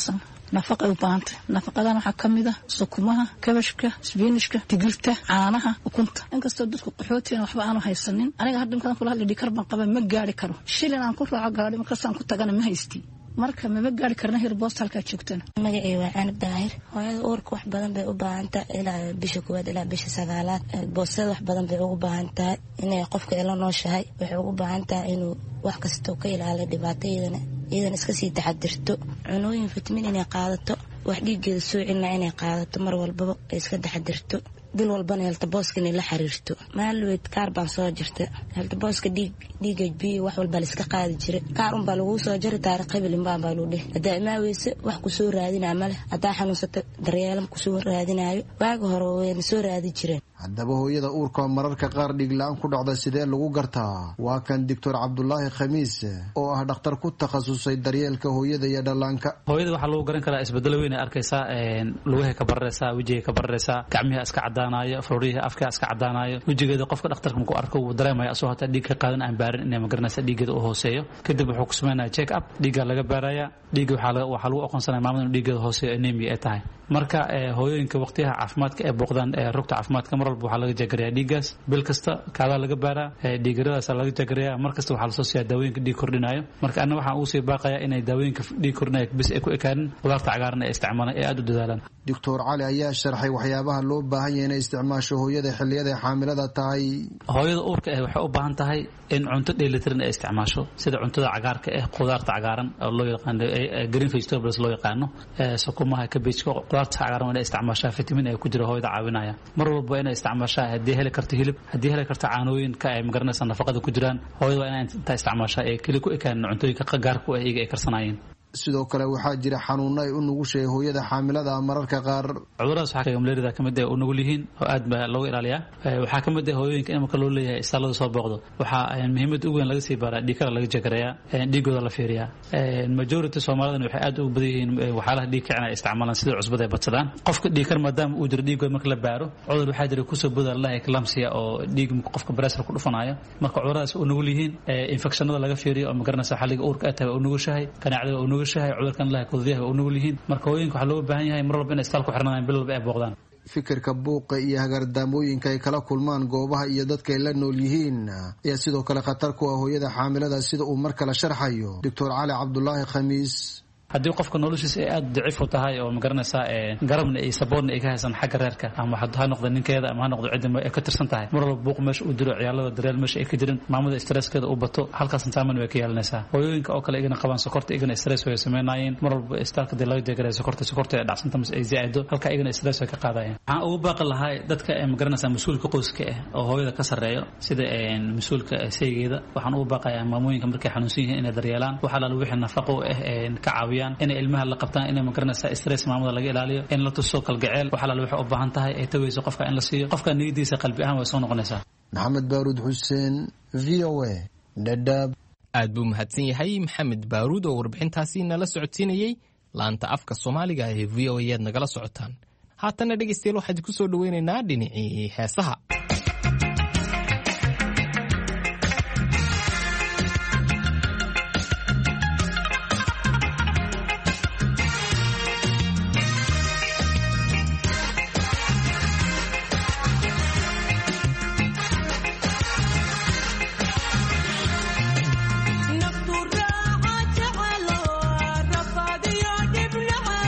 nafaqay u baahantay nafaqadan waxaa ka mid ah sukumaha kabashka isbiinishka digirta caanaha ukunta inkastoo dadku qaxootiina waxba aanu haysanin aniga hadda markaan kula hadli dhikar baan qaba ma gaari karo shilin aan ku raaco gaari markaasaan ku tagana ma haystii marka mama gaari karna hir boost halkaa joogtana magacay waa Canab Daahir hooyada uurka wax badan bay u baahan tahay ilaa bisha koowaad ilaa bisha sagaalaad boostada wax badan bay ugu baahan tahay inay qofka ila nooshahay waxay ugu baahan tahay inuu wax kasta ka ilaaliyo dhibaatooyinka iyadan iska sii taxadirto cunooyin fitamiin inay qaadato wax dhiiggeeda soo celinaa inay qaadato mar walbaba ay iska taxadirto bil walbana helta booska inay la xiriirto maalweed kaar baan soo jirta helta booska dhiig dhiig H B wax walba la iska qaadi jiray kaar un baa lagu soo jiri taariikh qabiilin baan baa loo dheh hadaa imaaweyse wax ku soo raadinaa male hadaa xanuunsata daryeelam ku soo raadinaayo waaga hore way soo raadi jireen haddaba hooyada uurka mararka qaar dhiig la'aan ku dhacda sidee lagu gartaa waa kan doctor Cabdullaahi Khamiis oo ah dhakhtar ku takhasusay daryeelka hooyada iyo dhallaanka hooyada waxa lagu garan karaa isbedel weyn ay arkaysaa een lugaha ka bararaysa wajiga ka bararaysa gacmaha iska cadaanayo frooriyaha afka iska cadaanayo wajigeeda qofka dhakhtarka markuu arko uu dareemayo asoo hata dhiig ka qaadan aan baarin inay magaranaysa dhiigeeda u hooseeyo kadib wuxuu ku sameeyaa check up dhiiga laga baaraya dhiiga waxa laga waxa lagu aqoonsanaa maamada inuu dhiigeeda hooseeyo anemia ay tahay marka hooyooyinka waqtiyaha caafimaadka ee booqdaan rugta caafimaadka mar walba waxa laga jagarayaa dhiigaas bil kasta kaada laga baaraa dhiigiradaas laga jagarayaa mar kasta waxa la soo siiyaa daawooyinka dhiig kordhinayo marka anna waxaan uu sii baaqayaa inay daawooyinka dhiig kordhinayo bis ay ku ekaanin qudaarta cagaaran ee isticmaalaan ee aad u dadaalaan doctor Cali ayaa sharxay waxyaabaha loo baahan yahay inay isticmaasho hooyada xilliyada xaamilada tahay hooyada uurka ah waxay u baahan tahay in cunto dheelitiran ay isticmaasho sida cuntada cagaarka ah qudaarta cagaaran oo loo yaqaan green vegetables loo yaqaano sukumaha cabbage qudaarta cagaaran inay isticmaashaa fitamiin ay ku jira hooyada caawinaya mar walba inay isticmaashaa hadii heli karto hilib hadii heli karto caanooyin ka ay magaranaysa nafaqada ku jiraan hooyada waa inay inta isticmaashaa ee kali ku ekaan cuntooyinka gaarka ah iyaga ay karsanayeen sidoo kale waxaa jira xanuuno ay u nugushay hooyada xaamilada mararka qaar cuduradaas waxaa ka malaarida kamid ah oo nugul yihiin oo aad baa looga ilaaliyaa waxaa kamid ah hooyooyinka in marka loo leeyahay istaalada soo booqdo waxaa muhiimad ugu weyn laga sii baaraa dhiigkara laga jagarayaa dhiigooda la fiiriyaa majority Soomaalidana waxay aad ugu badan yihiin waxyaalaha dhiig kicina ay isticmaalaan sida cusbada ay badsadaan qofka dhiigkar maadaama uu jiro dhiigooda marka la baaro cudur waxaa jira ku soo boda la eclampsia oo dhiig qofka pressure ku dhufanayo marka cuduradaas oo nugul yihiin infectionada laga fiiriyo oo magaranaysa xalliga uurka ay tahay oo nugushahay kanaacada oo nugushahay cudurkan la kudiyay oo nugul yihiin marka hooyinka waxa loo baahan yahay mar walba in istaal ku xirnaan bil walba ay booqdaan fikirka buuqa iyo hagardaamooyinka ay kala kulmaan goobaha iyo dadka ay la nool yihiin ayaa sidoo kale khatar ku ah hooyada xaamilada sida uu mar kale sharxayo doctor Cali Cabdullaahi Khamiis haddii qofka noloshiisa ay aad daciif u tahay oo magaranaysa ee garabna ay saboorna ay ka haysan xagga reerka ama ha noqdo ninkeeda ama ha noqdo cidda ay ka tirsan tahay mar walba buuq meesha uu diro ciyaalada dareel meesha ay ka jirin maamada stresskeeda u bato halkaas intaaman way ka yeelanaysaa hooyooyinka oo kale igana qabaan sokorta igana stress way sameynayeen mar walba istaalka dee laga jeegaray sokorta sokorta ay dhacsanta mas ay zaaido halka igana stress way ka qaadayeen waxaan ugu baaqi lahaa dadka ee magaranaysa mas'uulka qoyska ah oo hooyada ka sareeyo sida een mas'uulka saygeeda waxaan ugu baaqayaa maamooyinka markay xanuunsan yihiin inay daryeelaan waxa la wixii nafaqo ah ee ka caawiyaan in ilmaha la qabtaan inay magaranaysa stress maamada laga ilaaliyo in la tuso kalgaceel waxa la waxa u baahan tahay ay tawayso qofka in la siiyo qofka niyadiisa qalbi ahaan way soo noqonaysaa Maxamed Baaruud Xuseen V O A Dadaab aad buu mahadsan yahay Maxamed Baaruud oo warbixintaasi nala socodsiinayay laanta afka Soomaaliga ee V O A aad nagala socotaan haatana dhageystayaal waxaan ku soo dhaweynaynaa dhinacii heesaha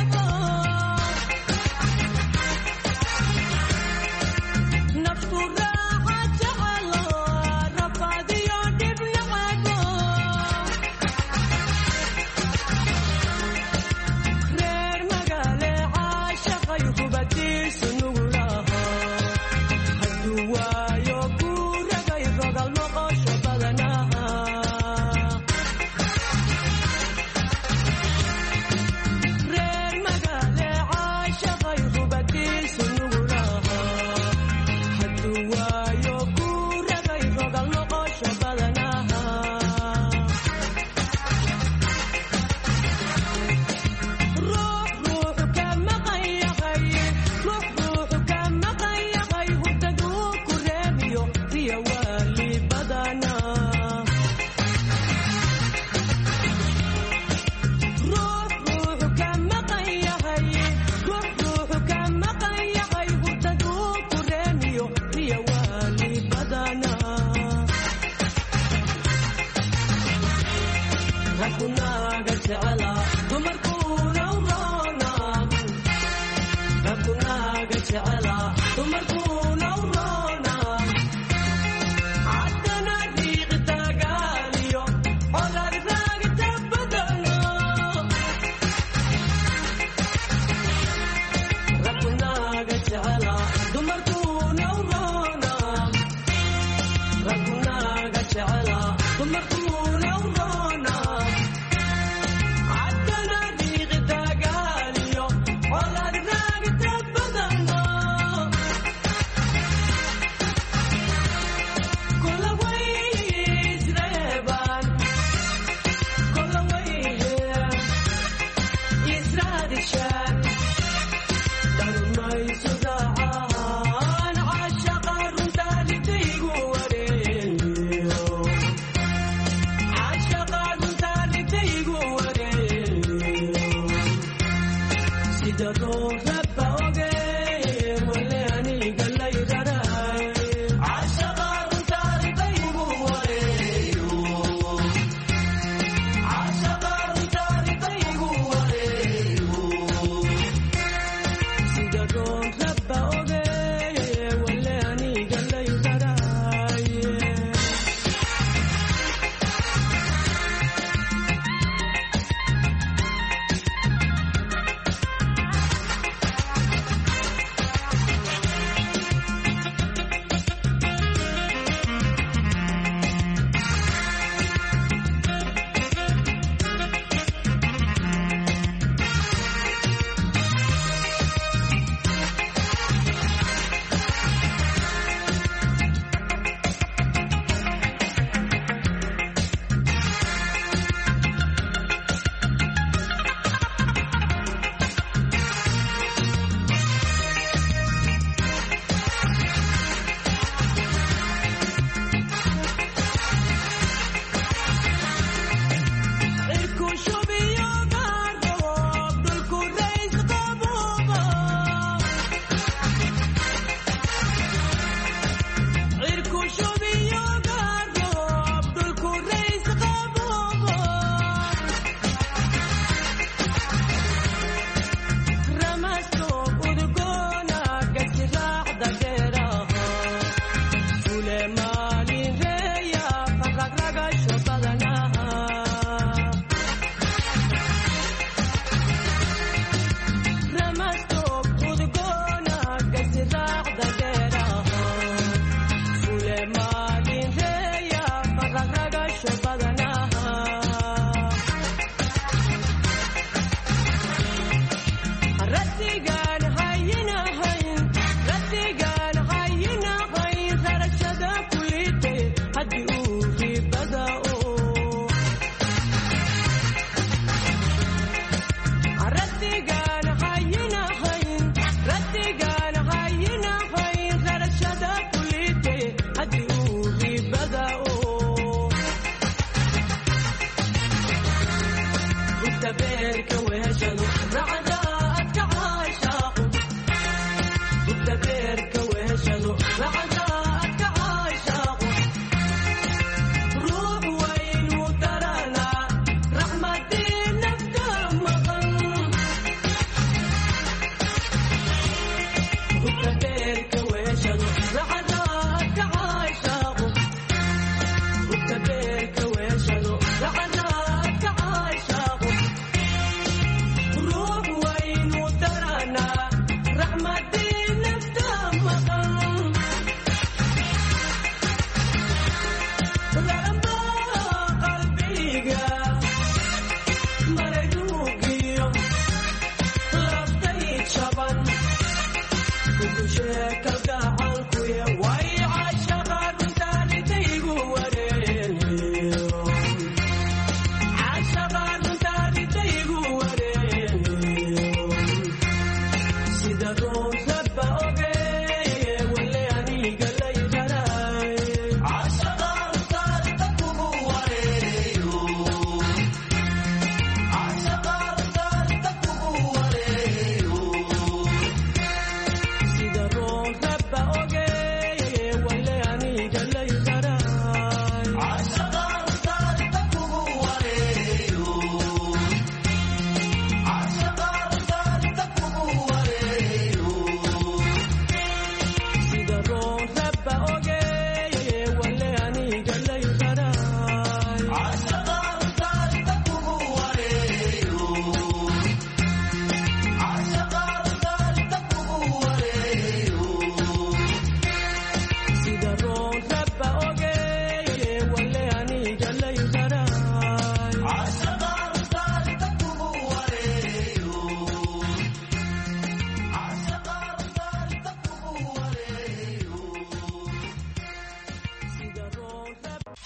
Naftu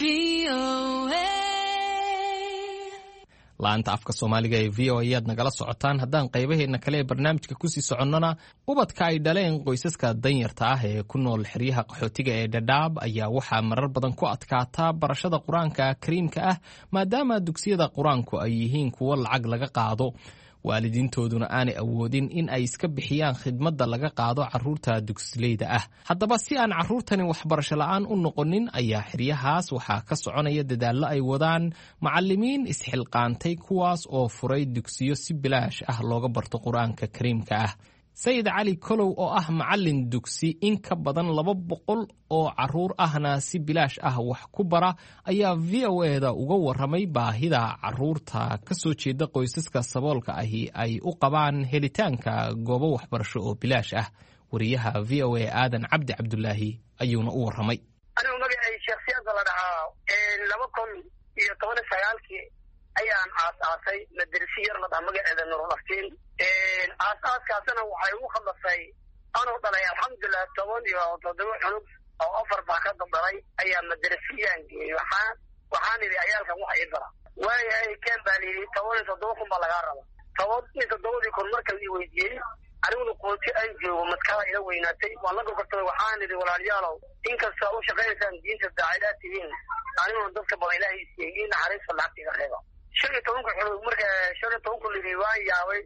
laanta afka soomaaliga ee v o a ayaad nagala socotaan. haddaan qaybaheena kale ee barnaamijka kusii soconnona ubadka ay dhaleen qoysaska danyarta ah ee ku nool xeryaha qaxootiga ee dhadhaab ayaa waxaa marar badan ku adkaataa barashada qur-aanka kariimka ah maadaama dugsiyada qur-aanku ay yihiin kuwo lacag laga qaado, waalidiintooduna aanay awoodin in ay iska bixiyaan khidmadda laga qaado carruurta dugsileyda ah. haddaba si aan carruurtani waxbarasho la'aan u noqonin ayaa xeryahaas waxaa ka soconaya dadaallo ay wadaan macallimiin isxilqaantay kuwaas oo furay dugsiyo si bilaash ah looga barto qur-aanka kariimka ah. sayid cali kolow oo ah macallin dugsi in ka badan laba boqol oo carruur ahna si bilaash ah wax ku bara ayaa v o eda uga warramay baahida carruurta ka soo jeeda qoysaska saboolka ahi ay u qabaan helitaanka goobo waxbarasho oo bilaash ah. wariyaha v o a aadan cabdi cabdulaahi ayuuna u warramay. anigu magacay sheekhsiyada la dhahaa laba kun iyo toban iyo sagaalkii ayaan aasaasay madarasi yar la dhaha magaceeda nurulaftiin. aasaaskaasna waxay ugu khaldasay anuu dhalay alxamdulilah toban iyo toddoba cunug oo afar baa ka dabdhalay ayaa madarasiyaan geeyey. waxaa waxaan idhi ayaalkan waxa ii bara waayahay ken baa layidhi toban iyo toddoba kun baa lagaa raba. toban iyo toddobadii kun marka la weydiiyey aniguna qooti aan joogo maskada ila weynaatay waan la gorgortamay. waxaan idhi walaalayaalow inkastoo u shaqaynaysaan diinta daacidaad tihiin aniguna dadka bala ilaahay isiiyey naxariista lacagta iga reeba. shan iyo tobanka xulug marka shan iyo toban kun lidhi waan yaabay.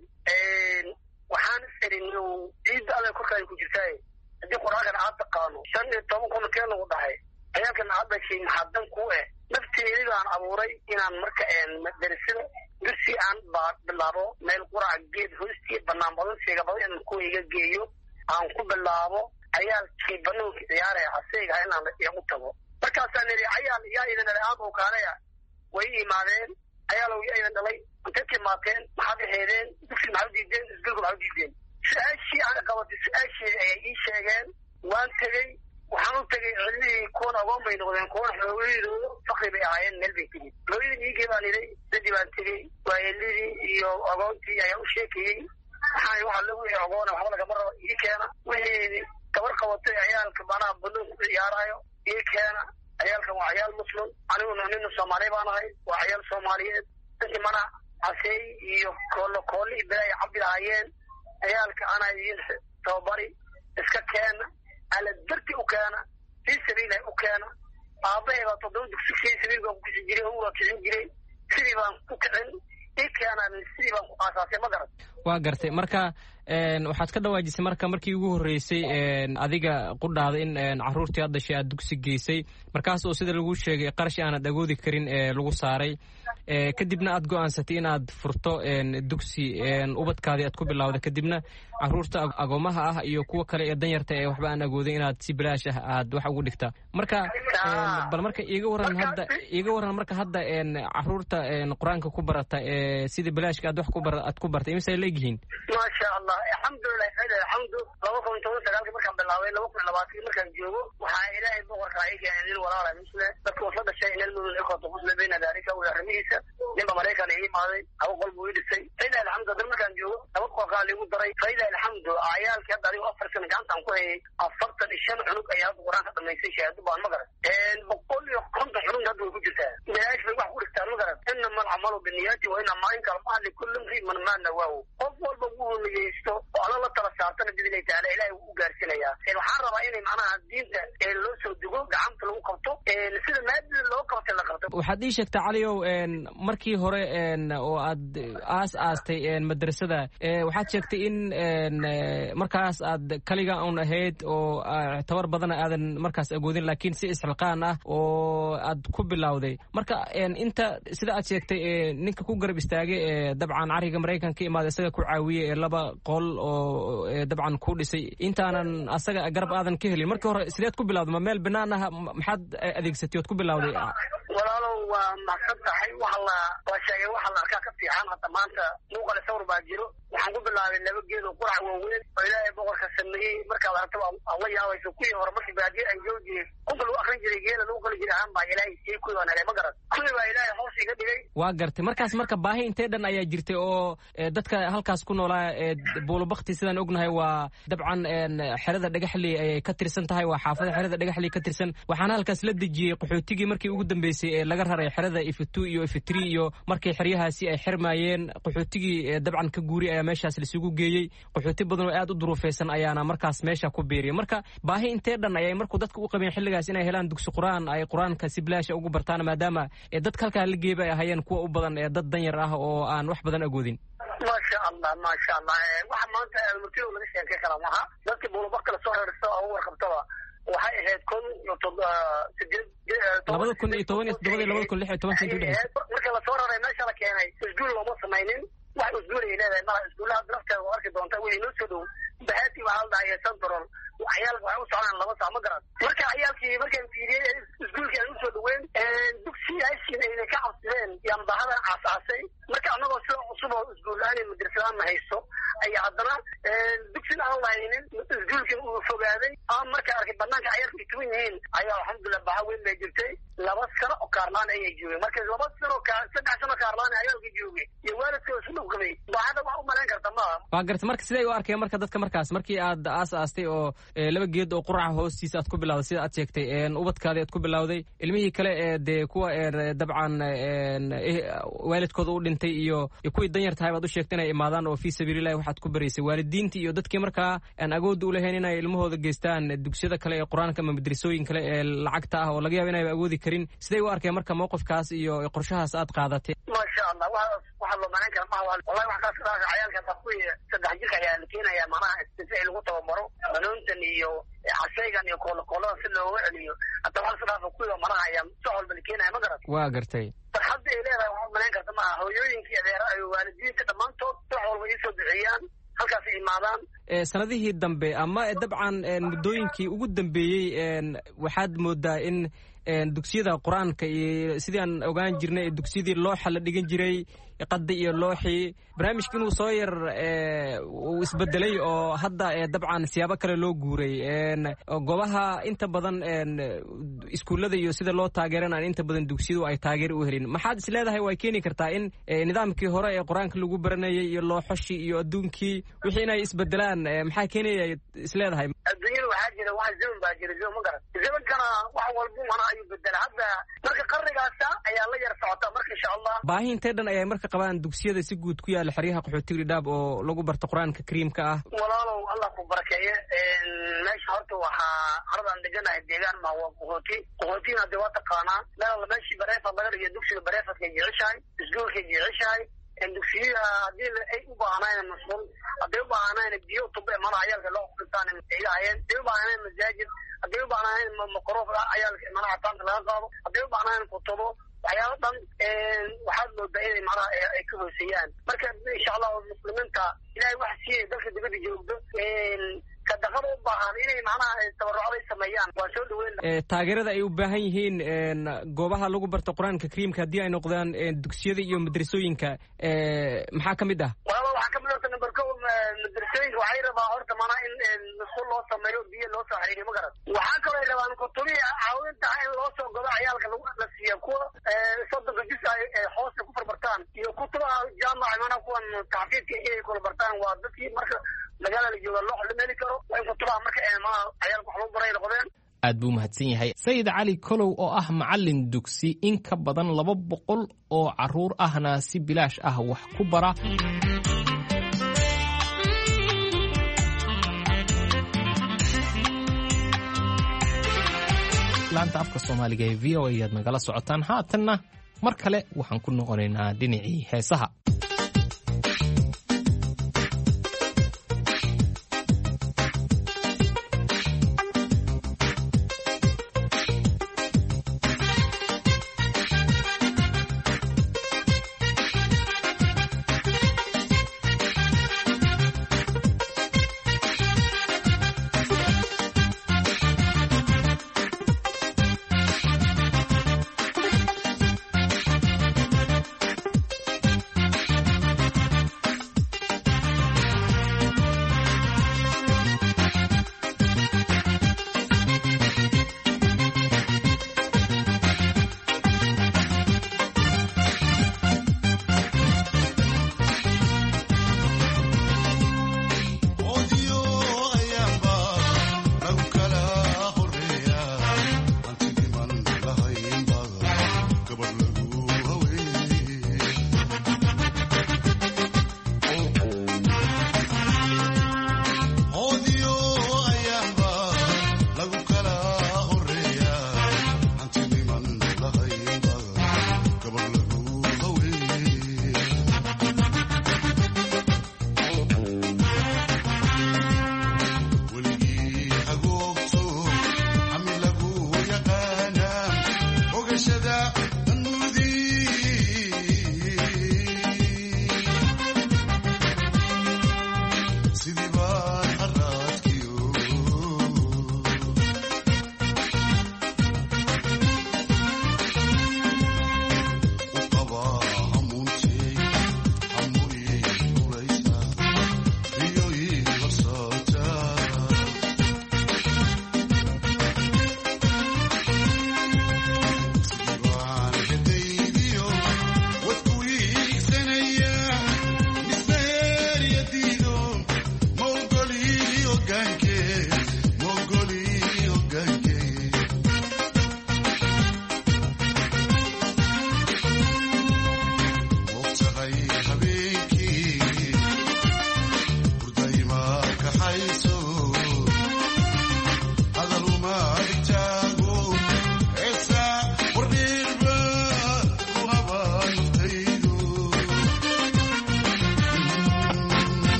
waxaan irin ciidda adag korkaay ku jirtaa haddii qur-aankan aad taqaano shan iyo toban kun kee lagu dhahay ayaalkan aad dhashay maxadan ku eh nafteedaan abuuray inaan marka madarasada dursi aan bilaabo meel qurac geed hoostii banaan badan seega badan inaan ku iga geeyo aan ku bilaabo ayaalkii banaanka ciyaaraya asayga inaan igu tago. markaasaan idhi ayaal yaa idin dhalay aad oo kaalaya way imaadeen ayaalow yaa idin dhalay intay timaateen maxaad aheedeen dugsi maxaad diideen isbilku maxaad diideen su-aashii aan qabatay su-aasheedii ayay ii sheegeen. waan tegey waxaan u tegey cilmihii kuwan agoon bay noqdeen kuwan xoogayadooda fakri bay ahaayeen meel bay tegey. hooyadii iigee baan idhay dadii baan tegey waayelidii iyo agoontii ayaa u sheekayey. waxaan waxa lagu yihi agoona waxba lagama rabo ii keena wixii gabar qabatay ayaalka manaha banoon ku ciyaaraayo ii keena. cayaalkan waa cayaal muslim aniguna nina soomaali baan ahay waa cayaal soomaaliyeed dadkii mana caseey iyo koolo koolli i bela ay cabdi lahaayeen cayaalka anaa idiin tababari iska keena ala darti u keena fii sabiilah u keena. aabahay baa toddoba dugsi fii sabiil baan ku kisi jiray waa kicin jiray sidii baan ku kicin ii keenaan sidii baan ku aasaasay ma garan. waa gartay marka waxaad ka dhawaajisay marka markii ugu horreysay adiga qudhaada in carruurtii aad dhashay aad dugsi geysay markaas oo sida lagu sheegay qarash aanad agoodi karin ee lagu saaray kadibna aad go'aansatay inaad furto dugsi ubadkaadii aad ku bilowday kadibna carruurta agoomaha ah iyo kuwa kale ee danyarta ee waxba aan agoodin inaad si bilaash ah aad wax ugu dhigtaa. marka bal marka iiga waran hadda iiga waran marka hadda carruurta qur-aanka ku barata ee sida bilaashka aad wax ku bar aad ku bartay imise ay leeyihiin. maasha allah alxamdulilah alxamdu laba kun toban sagaalkii markaan bilaabay laba kun labaatankii markaan joogo waxaa ilaahay boqorka ay keenay nin walaala misle dadka wasla dhashay inal mudun ikooto kusle bayna daalika uu arrimihiisa ninba maraykan ii imaaday laba qol buu ii dhisay. failah alxamdu haddana markaan joogo laba qolkaa liigu daray. failah alxamdu ayaalkii hadda adigo afar sana gacantaan ku hayay afartan iyo shan cunug ayaa hadda qur-aanka dhamaystay shahaado baan ma garan. boqol iyo konton cunug hadda way ku jirtaa bilaash bay wax ku dhigtaan ma garan. inama alcamalu biniyaati wa inama inkalmaa likulli mri man maa nawaahu. qof walba wuu niyeysto oo alla la tala saartana bidilaahi taala ilaahay wuu u gaarsiinayaa. waxaan rabaa inay macnaha diinta loo soo dugo gacanta lagu qabto sida maadada loo qabtay la qabto. waxaad ii sheegtaa caliow markii hore oo aad aas aastay madrasada waxaad sheegtay in markaas aad kaliga un ahayd oo tabar badana aadan markaas agoodin laakiin si isxilqaan ah oo aad ku bilowday. marka inta sida aad sheegtay ninka ku garab istaagay dabcan cariga maraykan ka imaada isaga ku caawiyey laba qol oo dabcan ku dhisay intaanan asaga garab aadan ka helin markii hore sideed ku bilowday ma meel banaan ah maxaad adeegsatay ood ku bilowday. walaalow waa mahadsan tahay waxa la waa sheegay waxa la arkaa ka fiican hadda maanta muuqale sawir baa jiro. waxaan ku bilaabay laba geed oo qurac waaweyn oo ilaahay boqorka sameeyey markaad aragto alla yaabayso kuwii hore markii baadiye ay joogiyeen kunka lagu akrin jiray geela lagu qali jiray ahaan baa ilaahay sii kuwii waan helay ma garan. kuwii baa ilaahay hoos iga dhigay. waa gartay markaas marka baahi intee dhan ayaa jirtay oo dadka halkaas ku noolaa buulabakti sidaan ognahay waa dabcan xerada dhagaxley ayay ka tirsan tahay, waa xaafada xerada dhagaxley ka tirsan, waxaana halkaas la dejiyey qaxootigii markii ugu dambeysay ee laga raray xerada iftu iyo ifitri iyo markii xeryahaasi ay xirmayeen qaxootigii dabcan ka guuri ayaa meeshaas laisugu geeyey. qaxooti badan oo aad u duruufaysan ayaana markaas meesha ku biiriyay. marka baahi intee dhan ayay markuu dadka u qabeen xilligaas inay helaan dugsi quraan ay quraanka si bilaash ugu bartaan, maadaama dadka halkaa la geeyay ay ahayeen kuwa u badan ee dad danyar ah oo aan wax badan agoodin. maasha allah maasha allah waxa maanta almutiyo laga sheekay kala maaha. dadkii buulabakti la soo raraysa oo warqabtaba waxay ahayd kun iyo sideed labada kun iyo toban iyo toddoba labada kun lix iyo toban intuu dhexeeyay. marka la soo raray meesha la keenay iskuul looma samaynin, wax iskuul ay leedahay malaha. iskuulaha nafteeda waa arki doontaa wixii noo soo dhow bahati waxaa la dhahay central ciyaalka waxay u socdaan laba saac ma garan. marka ciyaalkii markaan fiiriyey iskuulkii aan usoo dhaweyn dugsiyaashiina ayna ka cabsideen yaan bahadan aasaasay. marka annagoo sida cusub oo iskuulaan madrasadaan ma hayso ayaa haddana dugsin aan lahaynin iskuulkii uu fogaaday ama marka arkay banaanka ciyaalka tuwan yihiin ayaa alxamdulilah baha weyn bay jirtay. laba sano oo kaarlaan ayay joogeen. marka laba sano saddex sano kaarlaan ciyaalka joogay iyo waalidkooda isu dhowgamay bahada wax u malayn karta maaha. waa gartay marka siday u arkeen marka dadka markaas markii aad aas aastay oo laba geed oo quraca hoostiisa aad ku bilawday sida aad sheegtay ubadkaadii aad ku bilawday, ilmihii kale ee dee kuwa dabcan waalidkooda u dhintay iyo kuwii danyar tahay baad u sheegtay inay imaadaan oo fii sabiilillahi waxaad ku baraysay waalidiintii iyo dadkii markaa aan agoodda u lahayn inay ilmahooda geystaan dugsiyada kale ee qur-aanka ama madrasooyin kale ee lacagta ah oo laga yaabo inayba agoodi karin. siday u arkeen marka mowqifkaas iyo qorshahaas aad qaadatay? maasha allah waxaa loo malayn kara maha wallahi wax kaas ka cayaalka ta kuwii saddex jirka ayaa la keenaya manaha istifaaci lagu tababaro banoontan iyo casaygan iyo koolokoolada si looga celiyo hata wax sadaafa kuwii manaha ayaa soo walba la keenaya ma garat. waa gartay farxadda ay leedahay waxaa malayn karta maha. hooyooyinkii adeera iyo waalidiinta dhammaantood wax walba iisoo duceeyaan halkaas imaadaan. sanadihii dambe ama dabcan muddooyinkii ugu dambeeyey waxaad moodaa in dugsiyada qur-aanka iyo sidii aan ogaan jirnay dugsiyadii looxa la dhigan jiray qadi iyo looxii barnaamijka inuu soo yar uu isbedelay oo hadda dabcan siyaabo kale loo guuray. goobaha inta badan iskuullada iyo sida loo taageeran aan inta badan dugsiyadu ay taageer u helin. maxaad is leedahay way keeni kartaa in nidaamkii hore ee qur-aanka lagu baranayay iyo looxoshii iyo adduunkii wixii inay isbedelaan maxaa keenaya is leedahay? adduunyada waxaa jira wax zaman baa jira zaman ma garan. zamankana wax walba mana ayuu bedela. hadda marka qarnigaasa ayaa la yar socotaa. marka insha allah baahi intee dhan ayay marka qabaan dugsiyada si guud ku yaala xeryaha qaxootiga dhadhaab oo lagu barto qur-aanka kariimka ah? walaalow allah ku barakeeye. meesha horta waxaa haradaan deganahay deegaan ma waa qaxooti. qaxootina hadee waa taqaanaa meel meeshii bareefad laga dhigiyo dugsiga bareefadkay jeceshahay, iskuolkay jeceshahay. dugsiyada hadii ay u baahnayn mas'uul hadday u baahnayn biyo tube mana ciyaalka loo qistaan ay lahaayeen. hadday u baahnayn masaajid, hadday u baahnayn maqroof ciyaalka manaha taanta laga qaado, hadday u baahnayn kutubo waxyaalo dhan waxaad moodaa inay manaha ay ka hooseeyaan. marka insha allah muslimiinta ilaahay wax siiyay dalka dibadda joogdo kadaqada u baahan inay macnaha tabarucday sameeyaan waa soo dhaweyn. taageerada ay u baahan yihiin goobaha lagu barto qur-aanka kariimka haddii ay noqdaan dugsiyada iyo madrasooyinka maxaa ka mid ah? walaalo waxaa kamid horta number ko madrasooyinka waxay rabaa horta manaa in musqul loo sameeyo biyo loo soo xiriiriyo ma garan. waxaa kaloo ay rabaan kutubihi caawinta in loo soo godo ciyaalka la siiya kuwa soddonka jis ay hoosta ku farbartaan iyo kutubaha jaamaca manaa kuwan taxfiidka inay kula bartaan. waa dadkii marka magaalada la jooga loo xalimeli karo waa in kutubaha marka manaa ciyaalka wax lagu baray noqdeen. aad buu mahadsan yahay sayid cali kolow oo ah macalin dugsi in ka badan laba boqol oo caruur ahna si bilaash ah wax ku bara. laanta afka soomaaliga ee v o a ayaad nagala socotaan. haatanna mar kale waxaan ku noqonaynaa dhinacii heesaha.